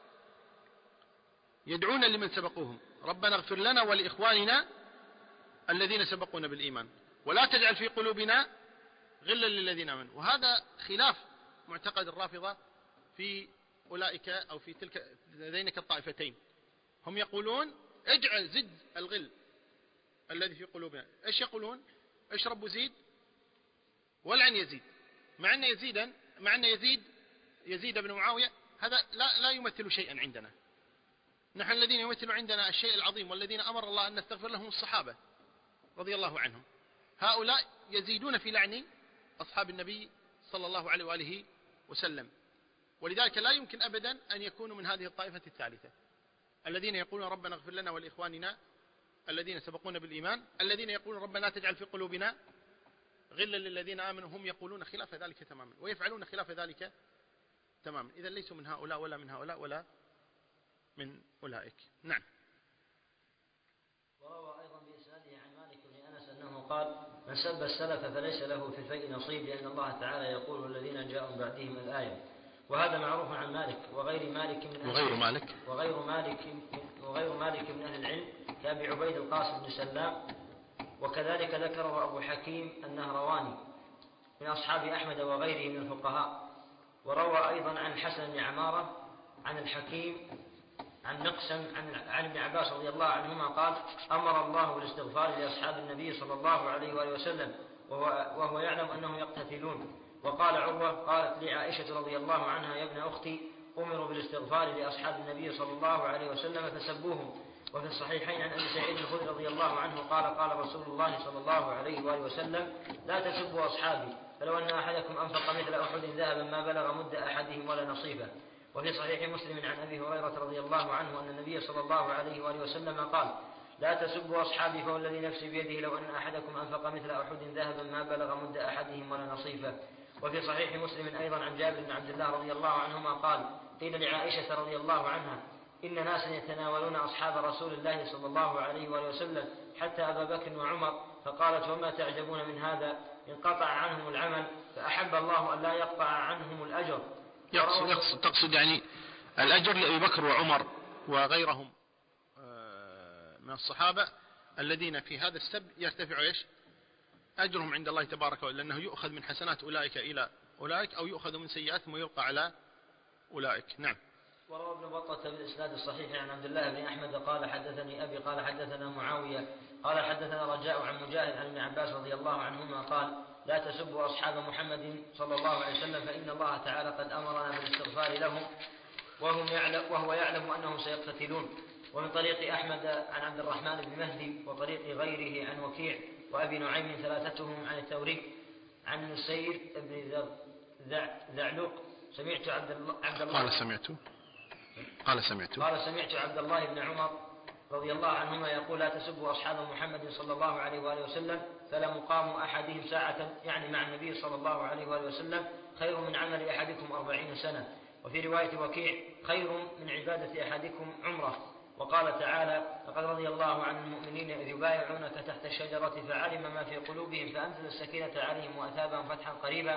يدعون لمن سبقوهم ربنا اغفر لنا ولإخواننا الذين سبقونا بالإيمان ولا تجعل في قلوبنا غلا للذين آمنوا. وهذا خلاف معتقد الرافضة في أولئك أو في تلك ذينك الطائفتين. هم يقولون اجعل زد الغل الذي في قلوبنا. ايش يقولون؟ اشرب وزيد والعن يزيد، مع أن يزيدا مع أن يزيد يزيد بن معاوية هذا لا لا يمثل شيئا عندنا. نحن الذين يمثل عندنا الشيء العظيم والذين أمر الله أن نستغفر لهم الصحابة رضي الله عنهم. هؤلاء يزيدون في لعن أصحاب النبي صلى الله عليه وآله وسلم، ولذلك لا يمكن أبدا أن يكونوا من هذه الطائفة الثالثة الذين يقولون ربنا اغفر لنا ولإخواننا الذين سبقونا بالإيمان الذين يقولون ربنا لا تجعل في قلوبنا غلا للذين آمنوا. هم يقولون خلاف ذلك تماما ويفعلون خلاف ذلك تماما. إذا ليسوا من هؤلاء ولا من هؤلاء ولا من أولئك. نعم. وروى أيضا بإسناده عن مالك بن أنس أنه قال من سب السلف فليس له في الفيء نصيب لأن الله تعالى يقول والذين جاءوا بعدهم الآية. وهذا معروف عن مالك وغير مالك من أهل وغير مالك وغير مالك وغير مالك من أهل العلم كأبي عبيد القاسم بن سلام. وكذلك ذكره أبو حكيم النهرواني من أصحاب أحمد وغيره من الفقهاء. وروى أيضا عن الحسن بن عمارة عن الحكيم عن مقسم عن عن ابن عباس رضي الله عنهما قال أمر الله بالاستغفار لأصحاب النبي صلى الله عليه وآله وسلم وهو, وهو يعلم أنهم يقتتلون. وقال عروة قالت لي عائشة رضي الله عنها يا ابن أختي أمروا بالاستغفار لأصحاب النبي صلى الله عليه وسلم فسبوهم. وفي الصحيحين عن أبي سعيد الخدري رضي الله عنه قال قال رسول الله صلى الله عليه وآله وسلم لا تسبوا أصحابي فلو أن أحدكم أنفق مثل أحد ذهبا ما بلغ مد أحدهم ولا نصيبه. وفي صحيح مسلم عن أبي هريرة رضي الله عنه أن النبي صلى الله عليه وآله وسلم قال لا تسبوا أصحابي فوالذي نفسي بيده لو أن أحدكم أنفق مثل أحد ذهبا ما بلغ مد أحدهم ولا نصيفه. وفي صحيح مسلم أيضا عن جابر بن عبد الله رضي الله عنهما قال قيل لعائشة رضي الله عنها إن ناسا يتناولون أصحاب رسول الله صلى الله عليه وآله وسلم حتى أبا بكر وعمر فقالت وما تعجبون من هذا انقطع عنهم العمل فأحب الله أن لا يقطع عنهم الأجر. يقصد, يقصد تقصد يعني الأجر لأبي بكر وعمر وغيرهم من الصحابة الذين في هذا السب يرتفع إيش أجرهم عند الله تبارك وتعالى لأنه يؤخذ من حسنات أولئك إلى أولئك أو يؤخذ من سيئاتهم ويلقى على أولئك. نعم. وروى ابن بطة بالإسناد الصحيح عن عبد الله بن أحمد قال حدثني أبي قال حدثنا معاوية قال حدثنا رجاء عن مجاهد عن ابن عباس رضي الله عنهما قال لا تسبوا أصحاب محمد صلى الله عليه وسلم فإن الله تعالى قد أمرنا بالاستغفار لهم وهم يعلم وهو يعلم أنهم سيقتتلون. ومن طريق أحمد عن عبد الرحمن بن مهدي وطريق غيره عن وكيع وأبي نعيم ثلاثتهم عن الثوري عن نسير بن ذعلوق سمعت عبد الله عبد الله قال سمعت قال سمعت قال سمعت عبد الله بن عمر رضي الله عنهما يقول لا تسبوا أصحاب محمد صلى الله عليه وآله وسلم فلمقام أحدهم ساعة يعني مع النبي صلى الله عليه وآله وسلم خير من عمل أحدكم أربعين سنة. وفي رواية وكيع خير من عبادة أحدكم عمره. وقال تعالى لقد رضي الله عن المؤمنين إذ يبايعونك تحت الشجرة فعلم ما في قلوبهم فأنزل السكينة عليهم وأثابهم فتحا قريبا.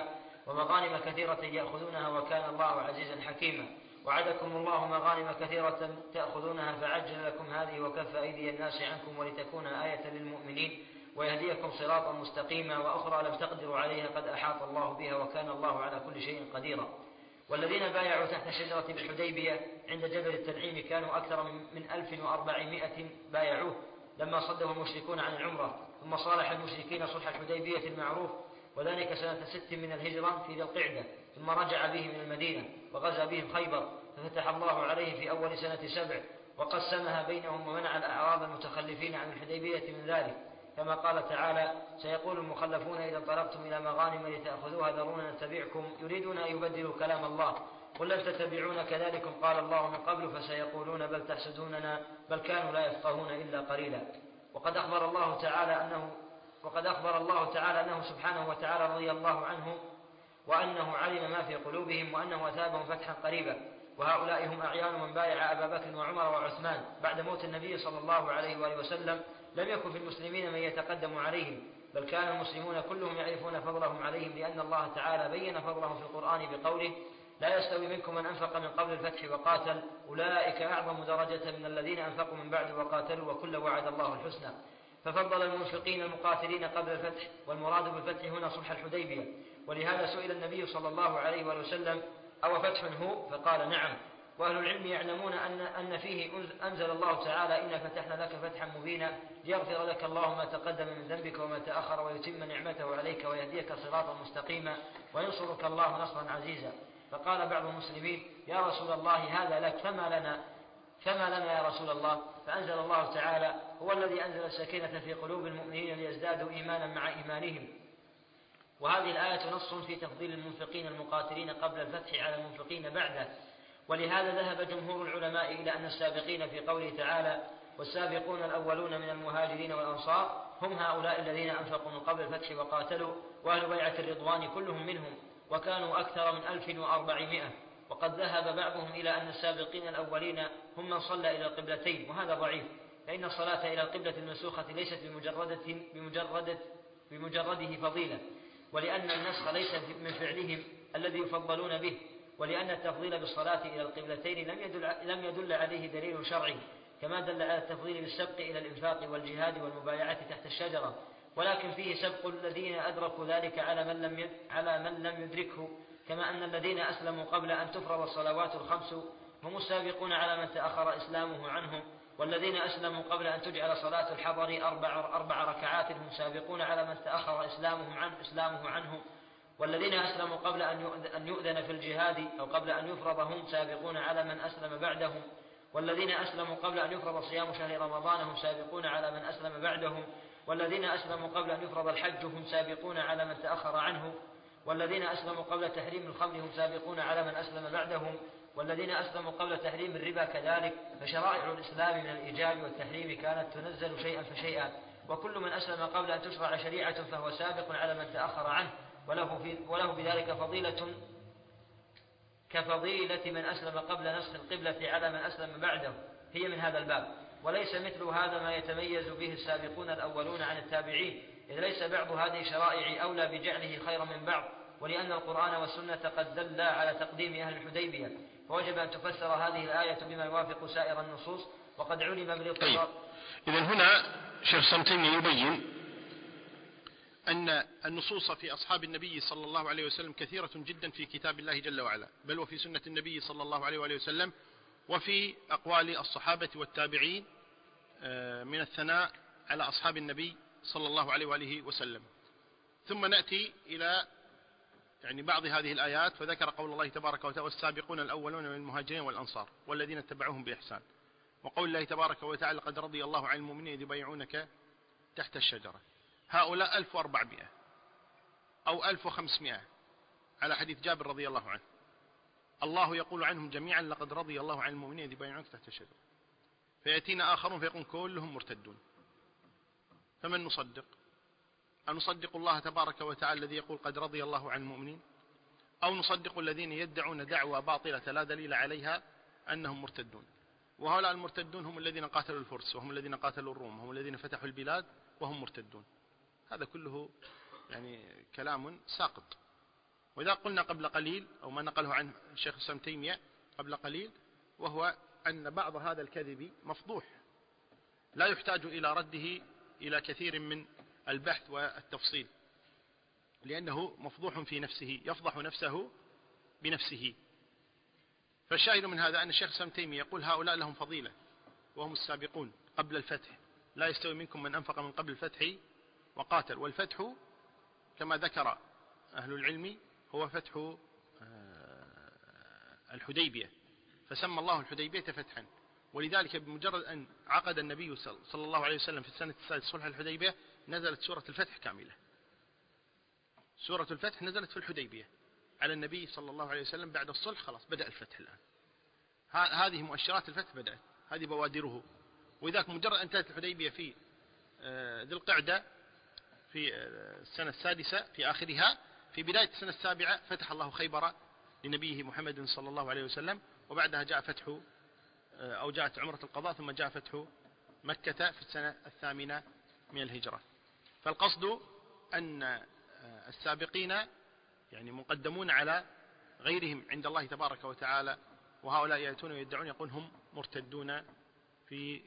ومغانم كثيرة يأخذونها وكان الله عزيزا حكيما. وعدكم الله مغانم كثيرة تأخذونها فعجل لكم هذه وكف أيدي الناس عنكم ولتكون آية للمؤمنين ويهديكم صراطا مستقيما وأخرى لم تقدروا عليها قد أحاط الله بها وكان الله على كل شيء قديرا. والذين بايعوا تحت الشجرة بالحديبية عند جبل التنعيم كانوا أكثر من ألف وأربعمائة بايعوه لما صدهم المشركون عن العمرة، ثم صالح المشركين صلح الحديبية المعروف وذلك سنة ست من الهجرة في ذي القعدة، ثم رجع به من المدينة وغزا بهم خيبر ففتح الله عليه في أول سنة سبع وقسمها بينهم ومنع الأعراب المتخلفين عن الحديبية من ذلك، كما قال تعالى: سيقول المخلفون إذا انطلقتم إلى مغانم لتأخذوها ذرونا نتبعكم يريدون أن يبدلوا كلام الله قل لن تتبعون كذلكم قال الله من قبل فسيقولون بل تحسدوننا بل كانوا لا يفقهون إلا قليلا. وقد أخبر الله تعالى أنه وقد أخبر الله تعالى أنه سبحانه وتعالى رضي الله عنهم وأنه علم ما في قلوبهم وأنه أثابهم فتحا قريبا. وهؤلاء هم أعيان من بايع أبا بكر وعمر وعثمان بعد موت النبي صلى الله عليه وآله وسلم. لم يكن في المسلمين من يتقدم عليهم بل كان المسلمون كلهم يعرفون فضلهم عليهم لأن الله تعالى بين فضلهم في القرآن بقوله: لا يستوي منكم من أنفق من قبل الفتح وقاتل أولئك أعظم درجة من الذين أنفقوا من بعد وقاتلوا وكل وعد الله الحسنى. ففضل المنفقين المقاتلين قبل الفتح والمراد بالفتح هنا صلح الحديبية. ولهذا سئل النبي صلى الله عليه وآله وسلم: أو فتح هو؟ فقال: نعم. وأهل العلم يعلمون أن, أن فيه أنزل الله تعالى: إنا فتحنا لك فتحا مبينا ليغفر لك الله ما تقدم من ذنبك وما تأخر ويتم نعمته عليك ويهديك صراطا مستقيما وينصرك الله نصرا عزيزا. فقال بعض المسلمين: يا رسول الله هذا لك فما لنا فما لنا يا رسول الله؟ فأنزل الله تعالى: هو الذي أنزل السكينة في قلوب المؤمنين ليزدادوا إيمانا مع إيمانهم. وهذه الآية نص في تفضيل المنفقين المقاتلين قبل الفتح على المنفقين بعده. ولهذا ذهب جمهور العلماء إلى أن السابقين في قوله تعالى: والسابقون الأولون من المهاجرين والأنصار هم هؤلاء الذين أنفقوا من قبل الفتح وقاتلوا، وأهل بيعة الرضوان كلهم منهم وكانوا أكثر من ألف وأربعمائة. وقد ذهب بعضهم إلى أن السابقين الأولين هم من صلى إلى القبلتين، وهذا ضعيف، فإن الصلاة إلى القبلة المنسوخة ليست بمجردة بمجرد بمجرده فضيلة، ولأن النسخ ليس من فعلهم الذي يفضلون به، ولأن التفضيل بالصلاة إلى القبلتين لم يدل, لم يدل عليه دليل شرعي، كما دل على التفضيل بالسبق إلى الإنفاق والجهاد والمبايعة تحت الشجرة، ولكن فيه سبق الذين أدركوا ذلك على من لم على من لم يدركه، كما أن الذين أسلموا قبل أن تفرض الصلوات الخمس هم السابقون على من تأخر إسلامه عنهم، والذين أسلموا قبل أن تجعل صلاة الحضر أربع, أربع ركعات هم سابقون على من تأخر إسلامهم عن إسلامه عنه، والذين أسلموا قبل أن يؤذن في الجهاد أو قبل أن يفرض هم سابقون على من أسلم بعدهم، والذين أسلموا قبل أن يفرض صيام شهر رمضان هم سابقون على من أسلم بعدهم، والذين أسلموا قبل أن يفرض الحج هم سابقون على من تأخر عنه، والذين أسلموا قبل تحريم الخمر هم سابقون على من أسلم بعدهم، والذين أسلموا قبل تحريم الربا كذلك. فشرائع الإسلام من الإيجاب والتحريم كانت تنزل شيئا فشيئا، وكل من أسلم قبل أن تشرع شريعة فهو سابق على من تأخر عنه، وله, في وله بذلك فضيلة كفضيلة من أسلم قبل نسخ القبلة على من أسلم بعده، هي من هذا الباب. وليس مثل هذا ما يتميز به السابقون الأولون عن التابعين، إذ ليس بعض هذه الشرائع أولى بجعله خيرا من بعض، ولأن القرآن والسنة قد دل على تقديم أهل الحديبية، فوجب أن تفسر هذه الآية بما يوافق سائر النصوص، وقد علم بالاضطرار. طيب. إذن هنا شيخ سمتيني يبين أن النصوص في أصحاب النبي صلى الله عليه وسلم كثيرة جدا في كتاب الله جل وعلا، بل وفي سنة النبي صلى الله عليه وآله وسلم، وفي أقوال الصحابة والتابعين من الثناء على أصحاب النبي صلى الله عليه وآله وسلم. ثم نأتي إلى يعني بعض هذه الآيات، فذكر قول الله تبارك وتعالى: والسابقون الأولون من المهاجرين والأنصار والذين اتبعوهم بإحسان، وقول الله تبارك وتعالى: قد رضي الله عن المؤمنين إذ يبايعونك تحت الشجرة. هؤلاء ألف وأربعمائة أو ألف وخمسمائة على حديث جابر رضي الله عنه، الله يقول عنهم جميعا: لقد رضي الله عن المؤمنين إذ يبايعونك تحت الشجرة. فيأتينا آخرون فيقول كلهم مرتدون، فمن نصدق؟ أن نصدق الله تبارك وتعالى الذي يقول قد رضي الله عن المؤمنين، أو نصدق الذين يدعون دعوى باطلة لا دليل عليها أنهم مرتدون؟ وهؤلاء المرتدون هم الذين قاتلوا الفرس، وهم الذين قاتلوا الروم، هم الذين فتحوا البلاد وهم مرتدون. هذا كله يعني كلام ساقط، وإذا قلنا قبل قليل أو ما نقله عن الشيخ الإسلام تيمية قبل قليل، وهو أن بعض هذا الكذب مفضوح لا يحتاج إلى رده إلى كثير من البحث والتفصيل، لأنه مفضوح في نفسه يفضح نفسه بنفسه. فالشاهد من هذا أن الشيخ الإسلام تيمية يقول هؤلاء لهم فضيلة وهم السابقون قبل الفتح، لا يستوي منكم من أنفق من قبل الفتح وقاتل. والفتح كما ذكر أهل العلم هو فتح الحديبية، فسمى الله الحديبية فتحا، ولذلك بمجرد أن عقد النبي صلى الله عليه وسلم في السنة السادسة صلح الحديبية نزلت سورة الفتح كاملة. سورة الفتح نزلت في الحديبية على النبي صلى الله عليه وسلم بعد الصلح، خلاص بدأ الفتح الآن. هذه مؤشرات الفتح بدأت، هذه بوادره. وإذاك مجرد أن انتهت الحديبية في ذي القعدة في السنة السادسة في آخرها، في بداية السنة السابعة فتح الله خيبر لنبيه محمد صلى الله عليه وسلم، وبعدها جاء فتح أو جاءت عمرة القضاء، ثم جاء فتح مكة في السنة الثامنة من الهجرة. فالقصد أن السابقين يعني مقدمون على غيرهم عند الله تبارك وتعالى، وهؤلاء يأتون ويدعون يقول هم مرتدون في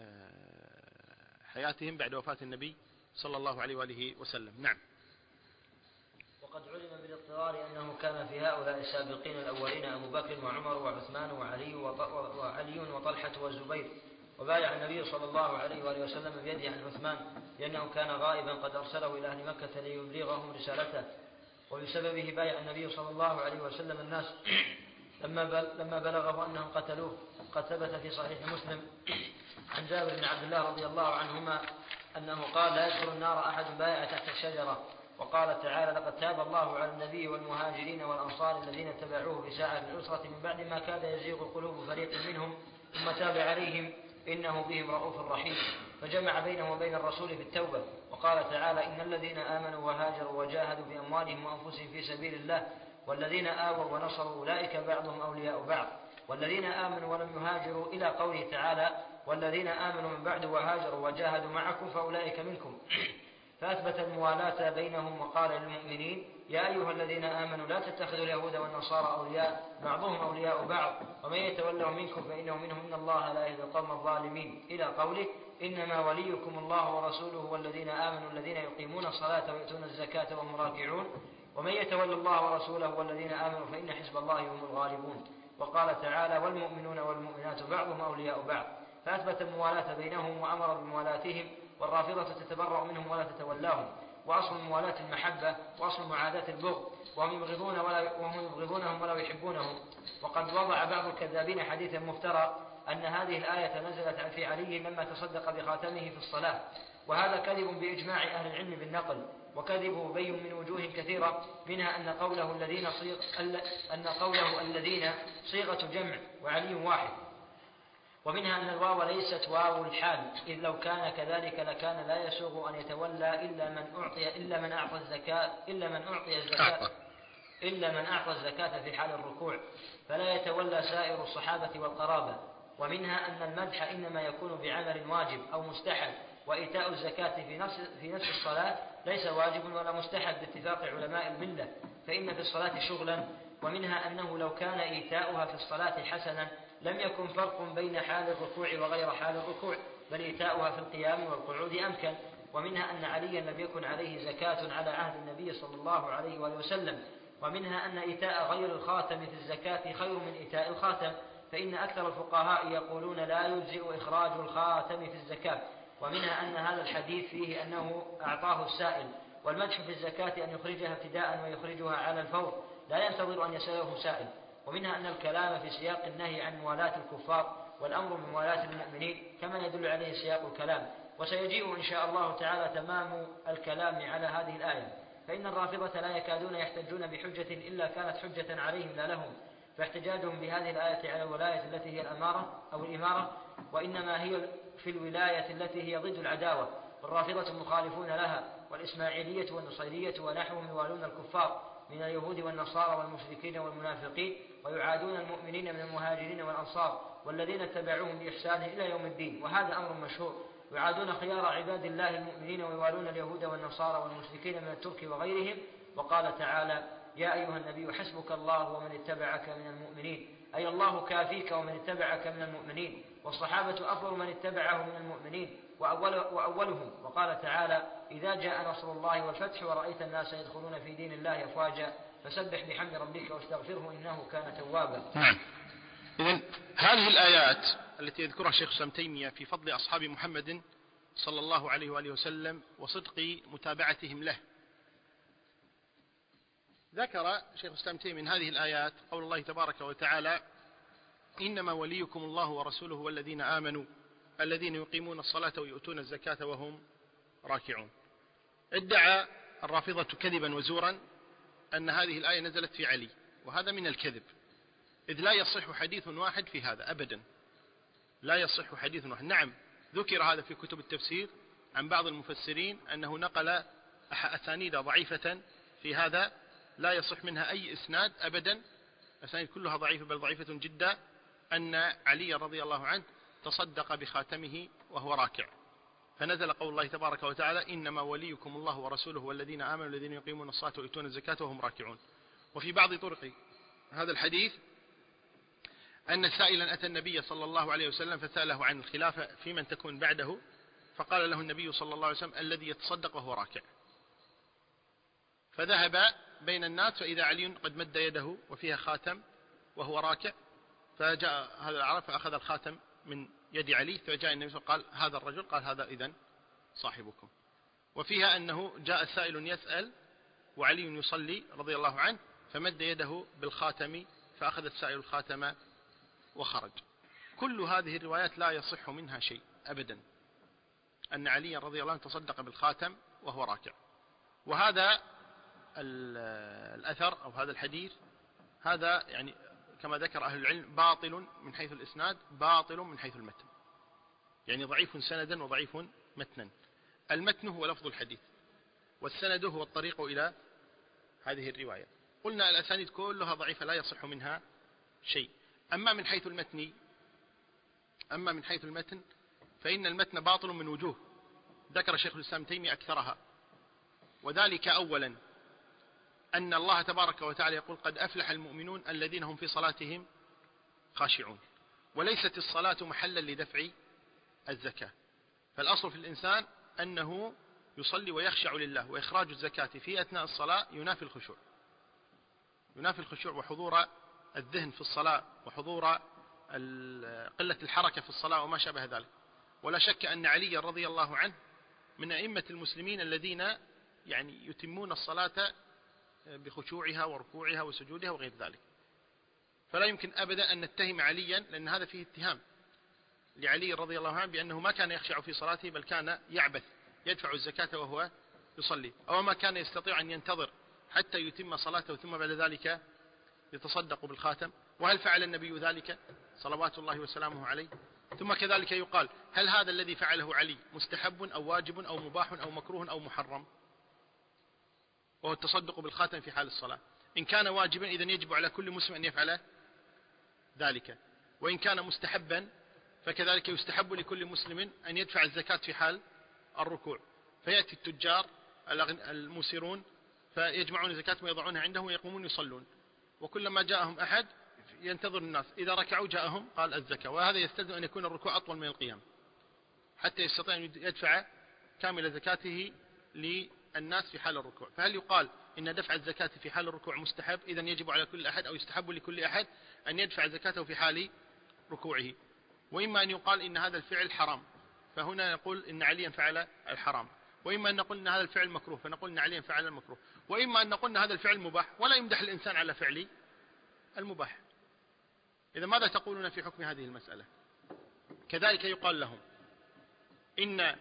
حياتهم بعد وفاة النبي صلى الله عليه وآله وسلم. نعم. وقد علم بالاضطرار أنه كان في هؤلاء السابقين الأولين أبو بكر وعمر وعثمان وعلي وعلي وطلحة والزبير، وبايع النبي صلى الله عليه وآله وسلم بيده عن عثمان لأنه كان غائبا قد أرسله إلى أهل مكة ليبلغهم رسالته، وبسببه بايع النبي صلى الله عليه وسلم الناس لما بلغه أنهم قتلوه. قد ثبت في صحيح مسلم عن جابر بن عبد الله رضي الله عنهما أنه قال لا يدخل النار أحد بايع تحت الشجرة. وقال تعالى لقد تاب الله على النبي والمهاجرين والأنصار الذين اتبعوه في ساعة العسرة من بعد ما كاد يزيغ قلوب فريق منهم ثم تاب عليهم إنه بهم رؤوف رحيم. فجمع بينه وبين الرسول في التوبة. وقال تعالى إن الذين آمنوا وهاجروا وجاهدوا بأموالهم وأنفسهم في سبيل الله والذين آووا ونصروا أولئك بعضهم أولياء بعض والذين آمنوا ولم يهاجروا إلى قوله تعالى والذين آمنوا من بعد وهاجروا وجاهدوا معكم فأولئك منكم. فأثبت الموالاة بينهم وقال للمؤمنين يا أيها الذين آمنوا لا تتخذوا اليهود والنصارى أولياء بعضهم أولياء بعض ومن يتولهم منكم فإنه منهم إن الله لا يهدي القوم الظالمين إلى قوله إنما وليكم الله ورسوله والذين آمنوا الذين يقيمون الصلاة ويؤتون الزكاة وهم راكعون ومن يتولى الله ورسوله والذين آمنوا فإن حزب الله هم الغالبون. وقال تعالى والمؤمنون والمؤمنات بعضهم أولياء بعض. فأثبت الموالاة بينهم وأمر بموالاتهم. والرافضة تتبرأ منهم ولا تتولاهم. وأصل الموالاة المحبة وأصل معاداة البغض وهم يبغضون ولا وهم يبغضونهم ولا يحبونهم. وقد وضع بعض الكذابين حديثا مفترى أن هذه الآية نزلت في علي لما تصدق بخاتمه في الصلاة، وهذا كذب بإجماع أهل العلم بالنقل، وكذبه بين من وجوه كثيرة، منها أن قوله الذين صيغ أن قوله الذين صيغة جمع وعلي واحد، ومنها أن الواو ليست واو الحال، إذ لو كان كذلك لكان لا يسوغ أن يتولى إلا من أعطي إلا من أعطى الزكاة إلا من أعطي الزكاة إلا من أعطى الزكاة في حال الركوع، فلا يتولى سائر الصحابة والقرابة. ومنها أن المدح إنما يكون بعمل واجب أو مستحب، وإيتاء الزكاة في نفس في نفس الصلاة ليس واجب ولا مستحب باتفاق علماء الملة، فإن في الصلاة شغلا. ومنها أنه لو كان إيتاؤها في الصلاة حسنا لم يكن فرق بين حال الركوع وغير حال الركوع، بل إيتاؤها في القيام والقعود أمكن. ومنها أن عليا لم يكن عليه زكاة على عهد النبي صلى الله عليه وآله وسلم. ومنها أن إيتاء غير الخاتم في الزكاة خير من إيتاء الخاتم، فإن أكثر الفقهاء يقولون لا يجزئ إخراج الخاتم في الزكاة. ومنها أن هذا الحديث فيه أنه أعطاه السائل، والمدح في الزكاة أن يخرجها ابتداء ويخرجها على الفور لا ينتظر أن يسأله سائل. ومنها أن الكلام في سياق النهي عن موالاة الكفار والأمر بموالاة المؤمنين كما يدل عليه سياق الكلام، وسيجيء إن شاء الله تعالى تمام الكلام على هذه الآية. فإن الرافضة لا يكادون يحتجون بحجة إلا كانت حجة عليهم لا لهم، فاحتجاجهم بهذه الآية على الولاية التي هي الأمارة أو الإمارة، وإنما هي في الولاية التي هي ضد العداوة، والرافضة مخالفون لها، والإسماعيلية والنصيرية ونحوهم يوالون الكفار من اليهود والنصارى والمشركين والمنافقين، ويعادون المؤمنين من المهاجرين والأنصار والذين اتبعوهم بإحسان إلى يوم الدين، وهذا أمر مشهور. يعادون خيار عباد الله المؤمنين ويوالون اليهود والنصارى والمشركين من الترك وغيرهم. وقال تعالى يا أيها النبي حسبك الله ومن اتبعك من المؤمنين، أي الله كافيك ومن اتبعك من المؤمنين، والصحابة أفضل من اتبعه من المؤمنين وأول وأولهم. وقال تعالى: إذا جاء نصر الله والفتح ورأيت الناس يدخلون في دين الله أفواجا فسبح بحمد ربك واستغفره إنه كان توابا. نعم. إذن هذه الآيات التي يذكرها الشيخ ابن تيمية في فضل أصحاب محمد صلى الله عليه وآله وسلم وصدق متابعتهم له، ذكر شيخ الإسلام ابن تيمية من هذه الآيات قول الله تبارك وتعالى: إنما وليكم الله ورسوله والذين آمنوا الذين يقيمون الصلاة ويؤتون الزكاة وهم راكعون. ادعى الرافضة كذبا وزورا أن هذه الآية نزلت في علي، وهذا من الكذب، إذ لا يصح حديث واحد في هذا أبدا، لا يصح حديث واحد. نعم ذكر هذا في كتب التفسير عن بعض المفسرين أنه نقل أسانيد ضعيفة في هذا لا يصح منها أي إسناد أبدا، أسانيد كلها ضعيفة بل ضعيفة جدا، أن علي رضي الله عنه تصدق بخاتمه وهو راكع، فنزل قول الله تبارك وتعالى: إنما وليكم الله ورسوله والذين آمنوا الذين يقيمون الصلاة ويؤتون الزكاة وهم راكعون. وفي بعض طرق هذا الحديث أن سائلا أتى النبي صلى الله عليه وسلم فسأله عن الخلافة في من تكون بعده، فقال له النبي صلى الله عليه وسلم: الذي يتصدق وهو راكع. فذهب بين الناس فإذا علي قد مد يده وفيها خاتم وهو راكع، فجاء هذا العرب فأخذ الخاتم من يد علي، فجاء النبي صلى الله عليه وسلم قال: هذا الرجل، قال: هذا إذن صاحبكم. وفيها أنه جاء سائل يسأل وعلي يصلي رضي الله عنه، فمد يده بالخاتم فأخذ السائل الخاتم وخرج. كل هذه الروايات لا يصح منها شيء أبدا، أن علي رضي الله عنه تصدق بالخاتم وهو راكع. وهذا الأثر أو هذا الحديث هذا يعني كما ذكر أهل العلم باطل من حيث الإسناد، باطل من حيث المتن، يعني ضعيف سندا وضعيف متنا. المتن هو لفظ الحديث، والسند هو الطريق إلى هذه الرواية. قلنا الأسانيد كلها ضعيفة لا يصح منها شيء. أما من حيث المتن أما من حيث المتن فإن المتن باطل من وجوه، ذكر شيخ الإسلام تيمية أكثرها. وذلك أولا أن الله تبارك وتعالى يقول: قد أفلح المؤمنون الذين هم في صلاتهم خاشعون. وليست الصلاة محلا لدفع الزكاة، فالأصل في الإنسان أنه يصلي ويخشع لله، وإخراج الزكاة في أثناء الصلاة ينافي الخشوع، ينافي الخشوع وحضور الذهن في الصلاة وحضور قلة الحركة في الصلاة وما شابه ذلك. ولا شك أن علي رضي الله عنه من أئمة المسلمين الذين يعني يتمون الصلاة بخشوعها وركوعها وسجودها وغير ذلك، فلا يمكن أبدا أن نتهم عليا، لأن هذا فيه اتهام لعلي رضي الله عنه بأنه ما كان يخشع في صلاته بل كان يعبث يدفع الزكاة وهو يصلي، أو ما كان يستطيع أن ينتظر حتى يتم صلاته ثم بعد ذلك يتصدق بالخاتم. وهل فعل النبي ذلك صلوات الله وسلامه عليه؟ ثم كذلك يقال: هل هذا الذي فعله علي مستحب أو واجب أو مباح أو مكروه أو محرم؟ وهو التصدق بالخاتم في حال الصلاة. إن كان واجبا إذن يجب على كل مسلم أن يفعل ذلك، وإن كان مستحبا فكذلك يستحب لكل مسلم أن يدفع الزكاة في حال الركوع. فيأتي التجار الموسرون فيجمعون الزكاة ويضعونها عندهم ويقومون يصلون، وكلما جاءهم أحد ينتظر الناس، إذا ركعوا جاءهم قال الزكاة. وهذا يستلزم أن يكون الركوع أطول من القيام حتى يستطيع أن يدفع كامل زكاته للناس في حال الركوع. فهل يقال إن دفع الزكاة في حال الركوع مستحب إذن يجب على كل أحد، أو يستحب لكل أحد أن يدفع زكاته في حال ركوعه؟ وإما أن يقال إن هذا الفعل حرام، فهنا نقول إن عليا فعل الحرام، وإما أن نقول إن هذا الفعل مكروه فنقول إن عليا فعل المكروه، وإما أن نقول إن هذا الفعل مباح ولا يمدح الإنسان على فعل المباح. إذا ماذا تقولون في حكم هذه المسألة؟ كذلك يقال لهم إن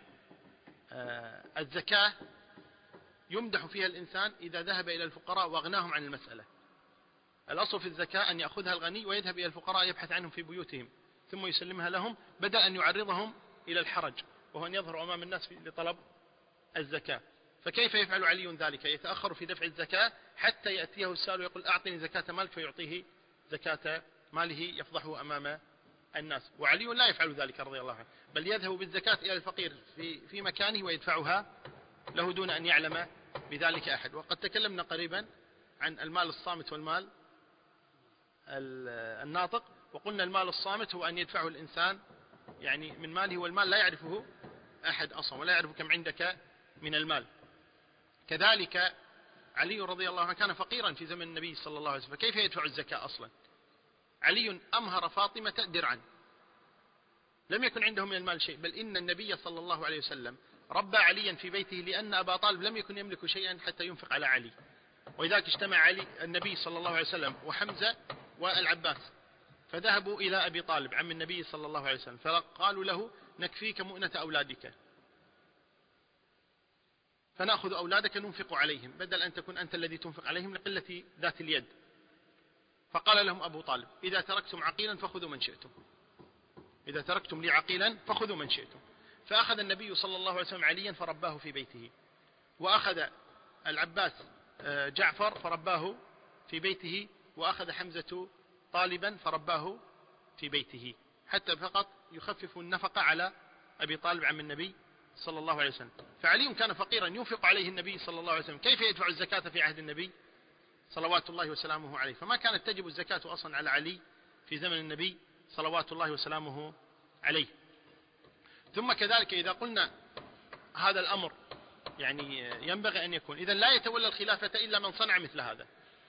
الزكاة يمدح فيها الإنسان إذا ذهب إلى الفقراء وأغناهم عن المسألة. الأصل في الزكاة أن يأخذها الغني ويذهب إلى الفقراء يبحث عنهم في بيوتهم ثم يسلمها لهم، بدأ أن يعرضهم إلى الحرج وهو أن يظهر أمام الناس لطلب الزكاة. فكيف يفعل علي ذلك؟ يتأخر في دفع الزكاة حتى يأتيه السائل ويقول أعطني زكاة مالك، فيعطيه زكاة ماله يفضحه أمام الناس. وعلي لا يفعل ذلك رضي الله عنه، بل يذهب بالزكاة إلى الفقير في, في مكانه ويدفعها له دون أن يعلم بذلك أحد. وقد تكلمنا قريبا عن المال الصامت والمال الناطق، وقلنا المال الصامت هو أن يدفعه الإنسان يعني من ماله، والمال لا يعرفه أحد أصلا ولا يعرف كم عندك من المال. كذلك علي رضي الله عنه كان فقيرا في زمن النبي صلى الله عليه وسلم، فكيف يدفع الزكاة أصلا؟ علي أمهر فاطمة درعا، لم يكن عنده من المال شيء، بل إن النبي صلى الله عليه وسلم ربى عليا في بيته، لأن أبا طالب لم يكن يملك شيئا حتى ينفق على علي، ولذلك اجتمع علي النبي صلى الله عليه وسلم وحمزة والعباس، فذهبوا إلى أبي طالب عم النبي صلى الله عليه وسلم، فقالوا له نكفيك مؤنة أولادك، فنأخذ أولادك ننفق عليهم بدل أن تكون أنت الذي تنفق عليهم لقلة ذات اليد. فقال لهم أبو طالب إذا تركتم عقيلا فخذوا من شئتم، إذا تركتم لي عقيلا فخذوا من شئتم. فأخذ النبي صلى الله عليه وسلم عليا فرباه في بيته، وأخذ العباس جعفر فرباه في بيته، وأخذ حمزة طالبا فرباه في بيته، حتى فقط يخفف النفقة على أبي طالب عم النبي صلى الله عليه وسلم. فعلي كان فقيرا ينفق عليه النبي صلى الله عليه وسلم، كيف يدفع الزكاة في عهد النبي صلوات الله وسلامه عليه؟ فما كانت تجب الزكاة أصلا على علي في زمن النبي صلوات الله وسلامه عليه. ثم كذلك إذا قلنا هذا الأمر يعني ينبغي أن يكون، إذا لا يتولى الخلافة إلا من صنع مثل هذا،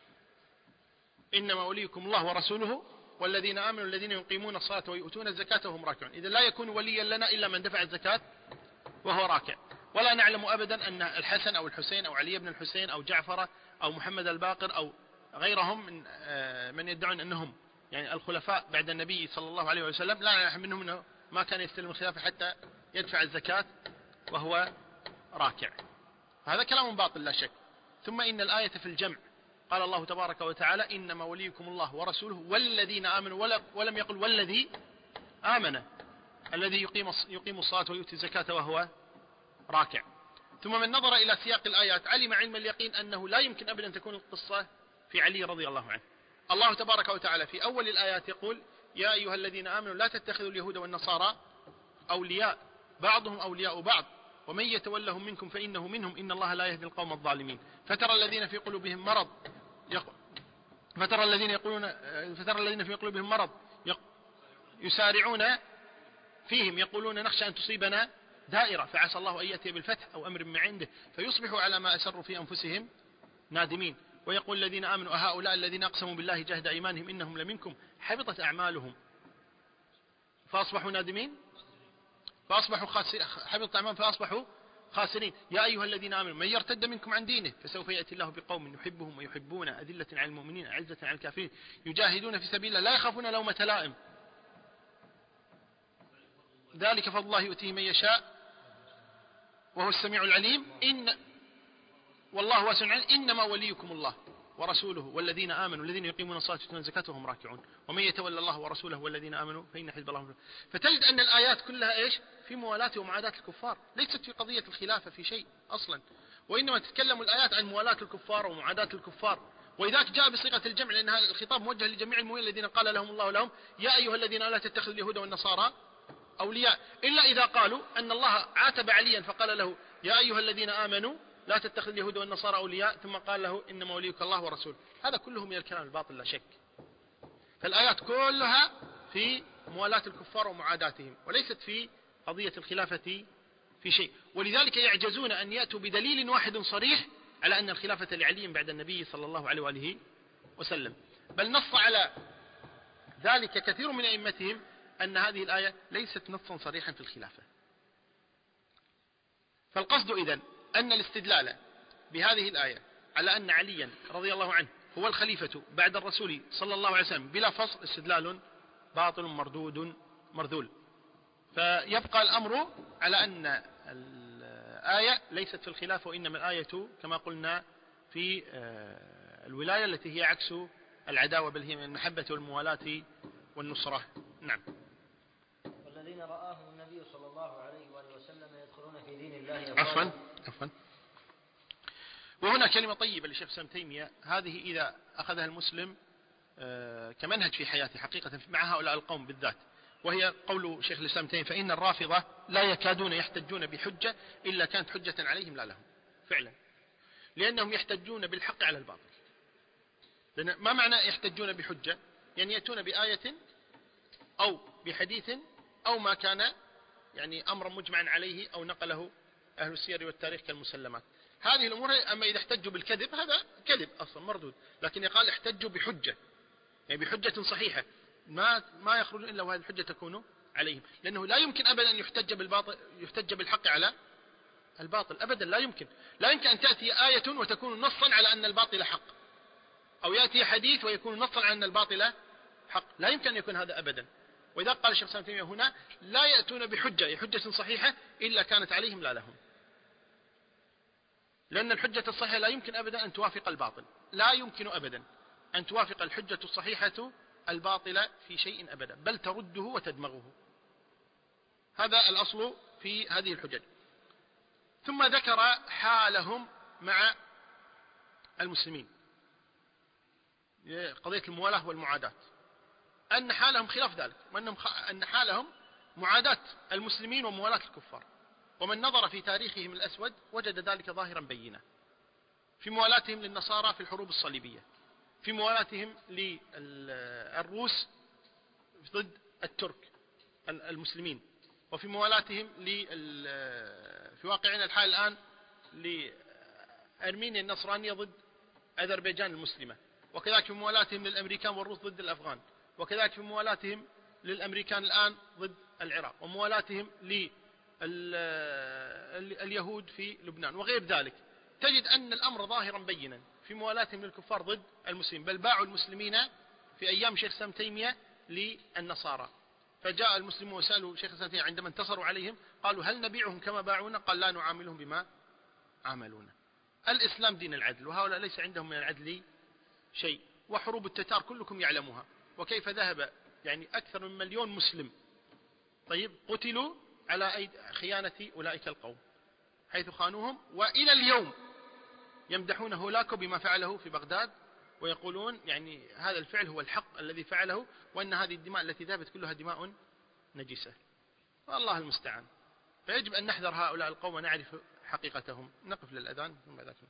إنما وليكم الله ورسوله والذين آمنوا الذين يقيمون الصلاة ويؤتون الزكاة وهم راكعون. إذا لا يكون وليا لنا إلا من دفع الزكاة وهو راكع. ولا نعلم أبدا أن الحسن أو الحسين أو علي بن الحسين أو جعفر أو محمد الباقر أو غيرهم من من يدعون أنهم يعني الخلفاء بعد النبي صلى الله عليه وسلم، لا نعلم منهم أنه ما كان يستلم الخلافة حتى يدفع الزكاة وهو راكع. هذا كلام باطل لا شك. ثم إن الآية في الجمع، قال الله تبارك وتعالى إنما وليكم الله ورسوله والذين آمنوا، ولم يقل والذي آمن، الذي يقيم يقيم الصلاة ويؤتي الزكاة وهو راكع. ثم من نظر إلى سياق الآيات علم علم اليقين أنه لا يمكن أبدا أن تكون القصة في علي رضي الله عنه. الله تبارك وتعالى في أول الآيات يقول يا أيها الذين آمنوا لا تتخذوا اليهود والنصارى أولياء بعضهم أولياء بعض ومن يتولهم منكم فإنه منهم إن الله لا يهدي القوم الظالمين. فترى الذين في قلوبهم مرض يق... فترى الذين يقولون فترى الذين في قلوبهم مرض يق... يسارعون فيهم يقولون نخشى أن تصيبنا دائرة فعسى الله أن يأتي بالفتح أو أمر من عنده فيصبحوا على ما أسروا في أنفسهم نادمين. ويقول الذين آمنوا أهؤلاء الذين أقسموا بالله جهد أيمانهم إنهم لمنكم حبطت أعمالهم فأصبحوا نادمين فأصبحوا خاسرين حبطت أعمالهم فأصبحوا خاسرين. يا أيها الذين آمنوا من يرتد منكم عن دينه فسوف يأتي الله بقوم يحبهم ويحبون أذلة على المؤمنين أعزة على الكافرين يجاهدون في سبيل الله لا يخافون لومة لائم ذلك فضل الله يؤتيه من يشاء وهو السميع العليم إن والله واسع عليم. إنما وليكم الله ورسوله والذين آمنوا الذين يقيمون الصلاة ويؤتون الزكاة وهم راكعون ومن يتولى الله ورسوله والذين آمنوا فإن حزب الله. فتجد أن الآيات كلها إيش في موالاة ومعاداة الكفار، ليست في قضية الخلافة في شيء أصلا، وإنما تتكلم الآيات عن موالاة الكفار ومعاداة الكفار. وإذاك جاء بصيغة الجمع لأن هذا الخطاب موجه لجميع المؤمنين الذين قال لهم الله لهم يا أيها الذين لا تتخذوا اليهود والنصارى أولياء، إلا إذا قالوا أن الله عاتب عليا فقال له يا أيها الذين آمنوا لا تتخذ اليهود والنصارى أولياء ثم قال له إنما وليك الله ورسوله. هذا كله من الكلام الباطل لا شك. فالآيات كلها في موالاة الكفار ومعاداتهم وليست في قضية الخلافة في شيء. ولذلك يعجزون أن يأتوا بدليل واحد صريح على أن الخلافة لعلي بعد النبي صلى الله عليه وآله وسلم، بل نص على ذلك كثير من أئمتهم أن هذه الآية ليست نصا صريحا في الخلافة. فالقصد إذن أن الاستدلال بهذه الآية على أن عليا رضي الله عنه هو الخليفة بعد الرسول صلى الله عليه وسلم بلا فصل استدلال باطل مردود مرذول. فيبقى الأمر على أن الآية ليست في الخلافة وإنما الآية كما قلنا في الولاية التي هي عكس العداوة بل هي المحبة والموالاة والنصرة. نعم. والذين رآهم النبي صلى الله عليه وآله وسلم يدخلون في دين الله عفوا عفوا وهنا كلمة طيبة لشيخ سام تيمية، هذه إذا أخذها المسلم كمنهج في حياته حقيقة مع هؤلاء القوم بالذات، وهي قول شيخ الإسلام تيمية فإن الرافضة لا يكادون يحتجون بحجة إلا كانت حجة عليهم لا لهم، فعلا لأنهم يحتجون بالحق على الباطل ما معنى يحتجون بحجة؟ يعني يأتون بآية أو بحديث أو ما كان يعني أمرا مجمعا عليه أو نقله أهل السير والتاريخ كالمسلمات. هذه الأمور. أما إذا احتجوا بالكذب هذا كذب أصلا مردود، لكن يقال احتجوا بحجة، يعني بحجة صحيحة ما ما يخرج إلا وهذه الحجة تكون عليهم، لأنه لا يمكن أبدا أن يحتج بالباطل يحتج بالحق على الباطل أبدا. لا يمكن لا يمكن أن تأتي آية وتكون نصا على أن الباطل حق، أو يأتي حديث ويكون نصا على أن الباطل حق. لا يمكن أن يكون هذا أبدا. وإذا قال الشيخ ابن تيمية هنا لا يأتون بحجة حجة صحيحة إلا كانت عليهم لا لهم، لأن الحجة الصحيحة لا يمكن أبدا أن توافق الباطل، لا يمكن أبدا أن توافق الحجة الصحيحة الباطل في شيء أبدا، بل ترده وتدمغه. هذا الأصل في هذه الحجج. ثم ذكر حالهم مع المسلمين، قضية الموالاة والمعاداة، أن حالهم خلاف ذلك، وأنهم أن حالهم معاداة المسلمين وموالاة الكفار. ومن نظر في تاريخهم الأسود وجد ذلك ظاهرا بينا في موالاتهم للنصارى في الحروب الصليبية، في موالاتهم للروس ضد الترك المسلمين، وفي موالاتهم في واقعنا الحال الآن لأرمينيا النصرانية ضد أذربيجان المسلمة، وكذلك في موالاتهم للأمريكان والروس ضد الأفغان، وكذلك في موالاتهم للأمريكان الآن ضد العراق، وموالاتهم لليهود في لبنان وغير ذلك. تجد أن الأمر ظاهرا بينا في موالاتهم للكفار ضد المسلمين، بل باعوا المسلمين في أيام شيخ الإسلام تيمية للنصارى. فجاء المسلمون وسألوا شيخ الإسلام تيمية عندما انتصروا عليهم قالوا هل نبيعهم كما باعونا؟ قال لا نعاملهم بما عاملونا. الإسلام دين العدل، وهؤلاء ليس عندهم من العدل شيء. وحروب التتار كلكم يعلمها، وكيف ذهب يعني أكثر من مليون مسلم طيب قتلوا على خيانة أولئك القوم حيث خانوهم، وإلى اليوم يمدحون هولاكو بما فعله في بغداد، ويقولون يعني هذا الفعل هو الحق الذي فعله، وأن هذه الدماء التي ذهبت كلها دماء نجسة. والله المستعان. فيجب أن نحذر هؤلاء القوم ونعرف حقيقتهم. نقف للأذان ثم ذاك.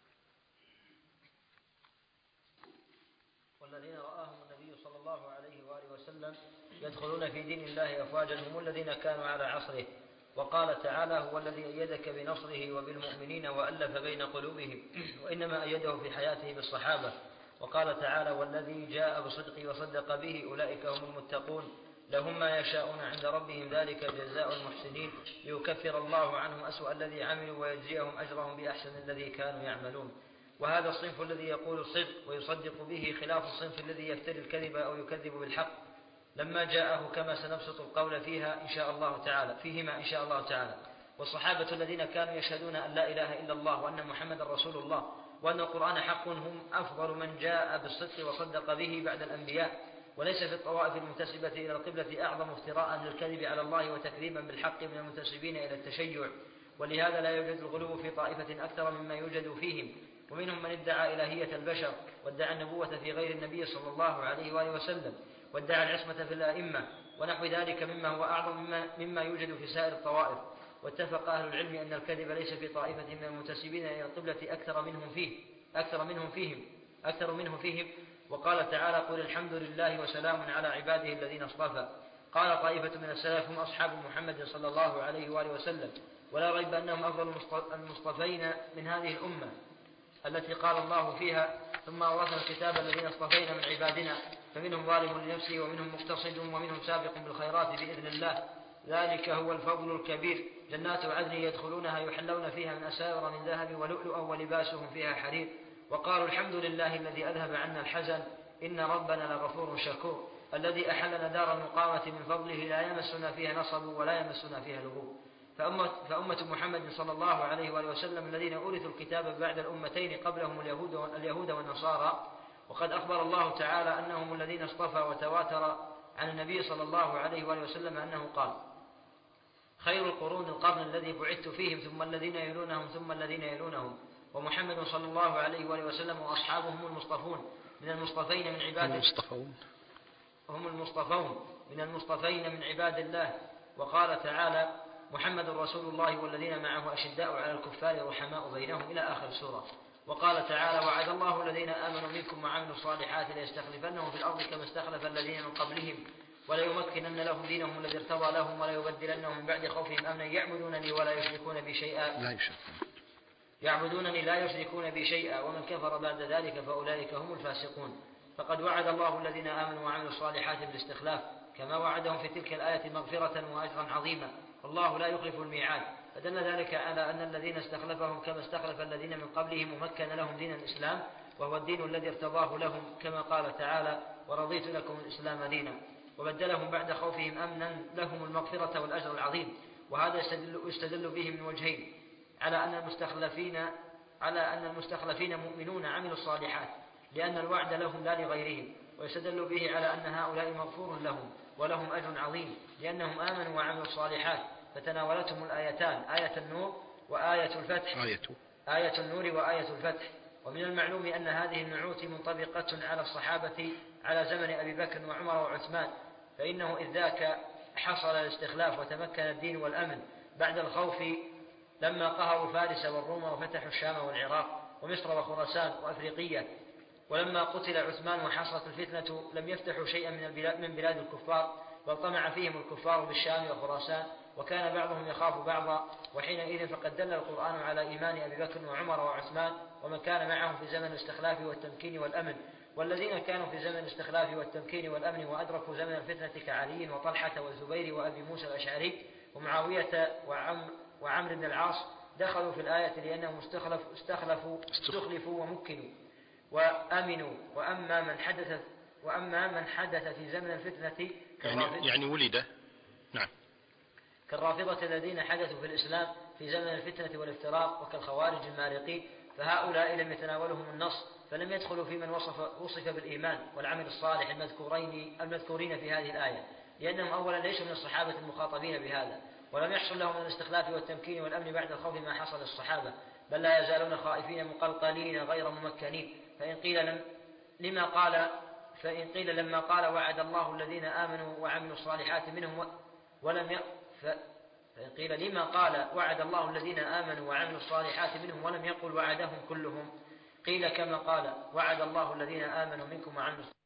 والذين رآهم النبي صلى الله عليه وآله وسلم يدخلون في دين الله أفواجا هم الذين كانوا على عصره. وقال تعالى هو الذي أيدك بنصره وبالمؤمنين وألف بين قلوبهم وإنما أيده في حياته بالصحابة. وقال تعالى والذي جاء بصدق وصدق به أولئك هم المتقون لهم ما يشاءون عند ربهم ذلك جزاء المحسنين ليكفر الله عنهم أسوأ الذي عملوا ويجزيهم أجرهم بأحسن الذي كانوا يعملون. وهذا الصنف الذي يقول الصدق ويصدق به خلاف الصنف الذي يفتري الكذب أو يكذب بالحق لما جاءه، كما سنبسط القول فيها إن شاء الله تعالى فيهما إن شاء الله تعالى. والصحابة الذين كانوا يشهدون أن لا إله إلا الله وأن محمد رسول الله وأن القرآن حق هم أفضل من جاء بالصدق وصدق به بعد الأنبياء. وليس في الطوائف المنتسبة إلى القبلة أعظم افتراء للكذب على الله وتكذيبا بالحق من المنتسبين إلى التشيع، ولهذا لا يوجد الغلو في طائفة أكثر مما يوجد فيهم. ومنهم من ادعى إلهية البشر وادعى النبوة في غير النبي صلى الله عليه وآله وسلم وادعى العصمة في الأئمة ونحو ذلك مما هو أعظم مما, مما يوجد في سائر الطوائف. واتفق أهل العلم أن الكذب ليس في طائفة من المنتسبين إلى القبلة أكثر منهم فيه أكثر منهم فيهم أكثر منهم فيهم. وقال تعالى قل الحمد لله وسلام على عباده الذين اصطفى. قال طائفة من السلف هم أصحاب محمد صلى الله عليه وآله وسلم، ولا ريب أنهم أفضل المصطفين من هذه الأمة التي قال الله فيها ثم أورثنا الكتاب الذين اصطفينا من عبادنا فمنهم ظالم لنفسه ومنهم مقتصد ومنهم سابق بالخيرات بإذن الله ذلك هو الفضل الكبير. جنات عدن يدخلونها يحلون فيها من أساور من ذهب ولؤلؤا ولباسهم فيها حرير. وقالوا الحمد لله الذي أذهب عنا الحزن إن ربنا لغفور شكور الذي أحلنا دار المقامة من فضله لا يمسنا فيها نصب ولا يمسنا فيها لغوب. فأمة, فأمة محمد صلى الله عليه وآله وسلم الذين أورثوا الكتاب بعد الأمتين قبلهم اليهود, اليهود والنصارى. وقد أخبر الله تعالى أنهم الذين اصطفى وتواتر عن النبي صلى الله عليه وآله وسلم أنه قال خير القرون القرن الذي بعثت فيهم ثم الذين يلونهم ثم الذين يلونهم. ومحمد صلى الله عليه وآله وسلم وأصحابه هم المصطفون من المصطفين من عباد المصطفون هم المصطفون من المصطفين من عباد الله. وقال تعالى محمد رسول الله والذين معه أشداء على الكفار رحماء بينهم إلى آخر السورة. وقال تعالى وعد الله الذين آمنوا منكم وعملوا الصالحات ليستخلفنهم في الأرض كما استخلف الذين من قبلهم وليمكنن لهم دينهم الذي ارتضى لهم وليبدلنهم من بعد خوفهم أمنا يعبدونني ولا يشركون بي شيئا لا يشركون يعبدونني لا يشركون بي شيئا ومن كفر بعد ذلك فأولئك هم الفاسقون. فقد وعد الله الذين آمنوا وعملوا الصالحات بالاستخلاف كما وعدهم في تلك الآية مغفرة وأجرا عظيما والله لا يخلف الميعاد. فدل ذلك على أن الذين استخلفهم كما استخلف الذين من قبلهم ومكن لهم دين الإسلام وهو الدين الذي ارتضاه لهم كما قال تعالى ورضيت لكم الإسلام دينا وبدلهم بعد خوفهم أمنا لهم المغفرة والأجر العظيم. وهذا يستدل, يستدل به من وجهين على أن المستخلفين على أن المستخلفين مؤمنون عملوا الصالحات لأن الوعد لهم لا لغيرهم ويستدل به على أن هؤلاء مغفور لهم ولهم أجر عظيم لأنهم آمنوا وعملوا الصالحات فتناولتهم الآيتان آية النور وآية الفتح آية آية النور وآية الفتح. ومن المعلوم أن هذه النعوت منطبقة على الصحابة على زمن أبي بكر وعمر وعثمان فإنه إذ ذاك حصل الاستخلاف وتمكن الدين والأمن بعد الخوف لما قهروا فارس والروم وفتحوا الشام والعراق ومصر وخراسان وأفريقية. ولما قتل عثمان وحصلت الفتنة لم يفتحوا شيئا من بلاد الكفار بل طمع فيهم الكفار بالشام وخراسان وكان بعضهم يخاف بعضا وحينئذ فقد دل القرآن على إيمان أبي بكر وعمر وعثمان ومن كان معهم في زمن الاستخلاف والتمكين والأمن. والذين كانوا في زمن الاستخلاف والتمكين والأمن وأدركوا زمن الفتنة كعلي وطلحة والزبير وأبي موسى الأشعري ومعاوية وعم وعمرو بن العاص دخلوا في الآية لأنهم استخلف استخلفوا استخلفوا ومكنوا وأمنوا. وأما من حدث وأما من حدث في زمن الفتنة يعني, يعني ولد نعم كالرافضة الذين حدثوا في الإسلام في زمن الفتنة والافتراق وكالخوارج المارقين فهؤلاء لم يتناولهم النص فلم يدخلوا في من وصف, وصف بالإيمان والعمل الصالح المذكورين, المذكورين في هذه الآية لأنهم أولا ليسوا من الصحابة المخاطبين بهذا ولم يحصل لهم من الاستخلاف والتمكين والأمن بعد الخوف ما حصل للصحابة بل لا يزالون خائفين مقلقلين غير ممكنين. فإن قيل لم لما قال فإن قيل لما قال وعد الله الذين آمنوا وعملوا الصالحات منهم ولم ي... ف... فإن قيل لما قال وعد الله الذين آمنوا وعملوا الصالحات منهم ولم يقل وعدهم كلهم قيل كما قال وعد الله الذين آمنوا منكم وعملوا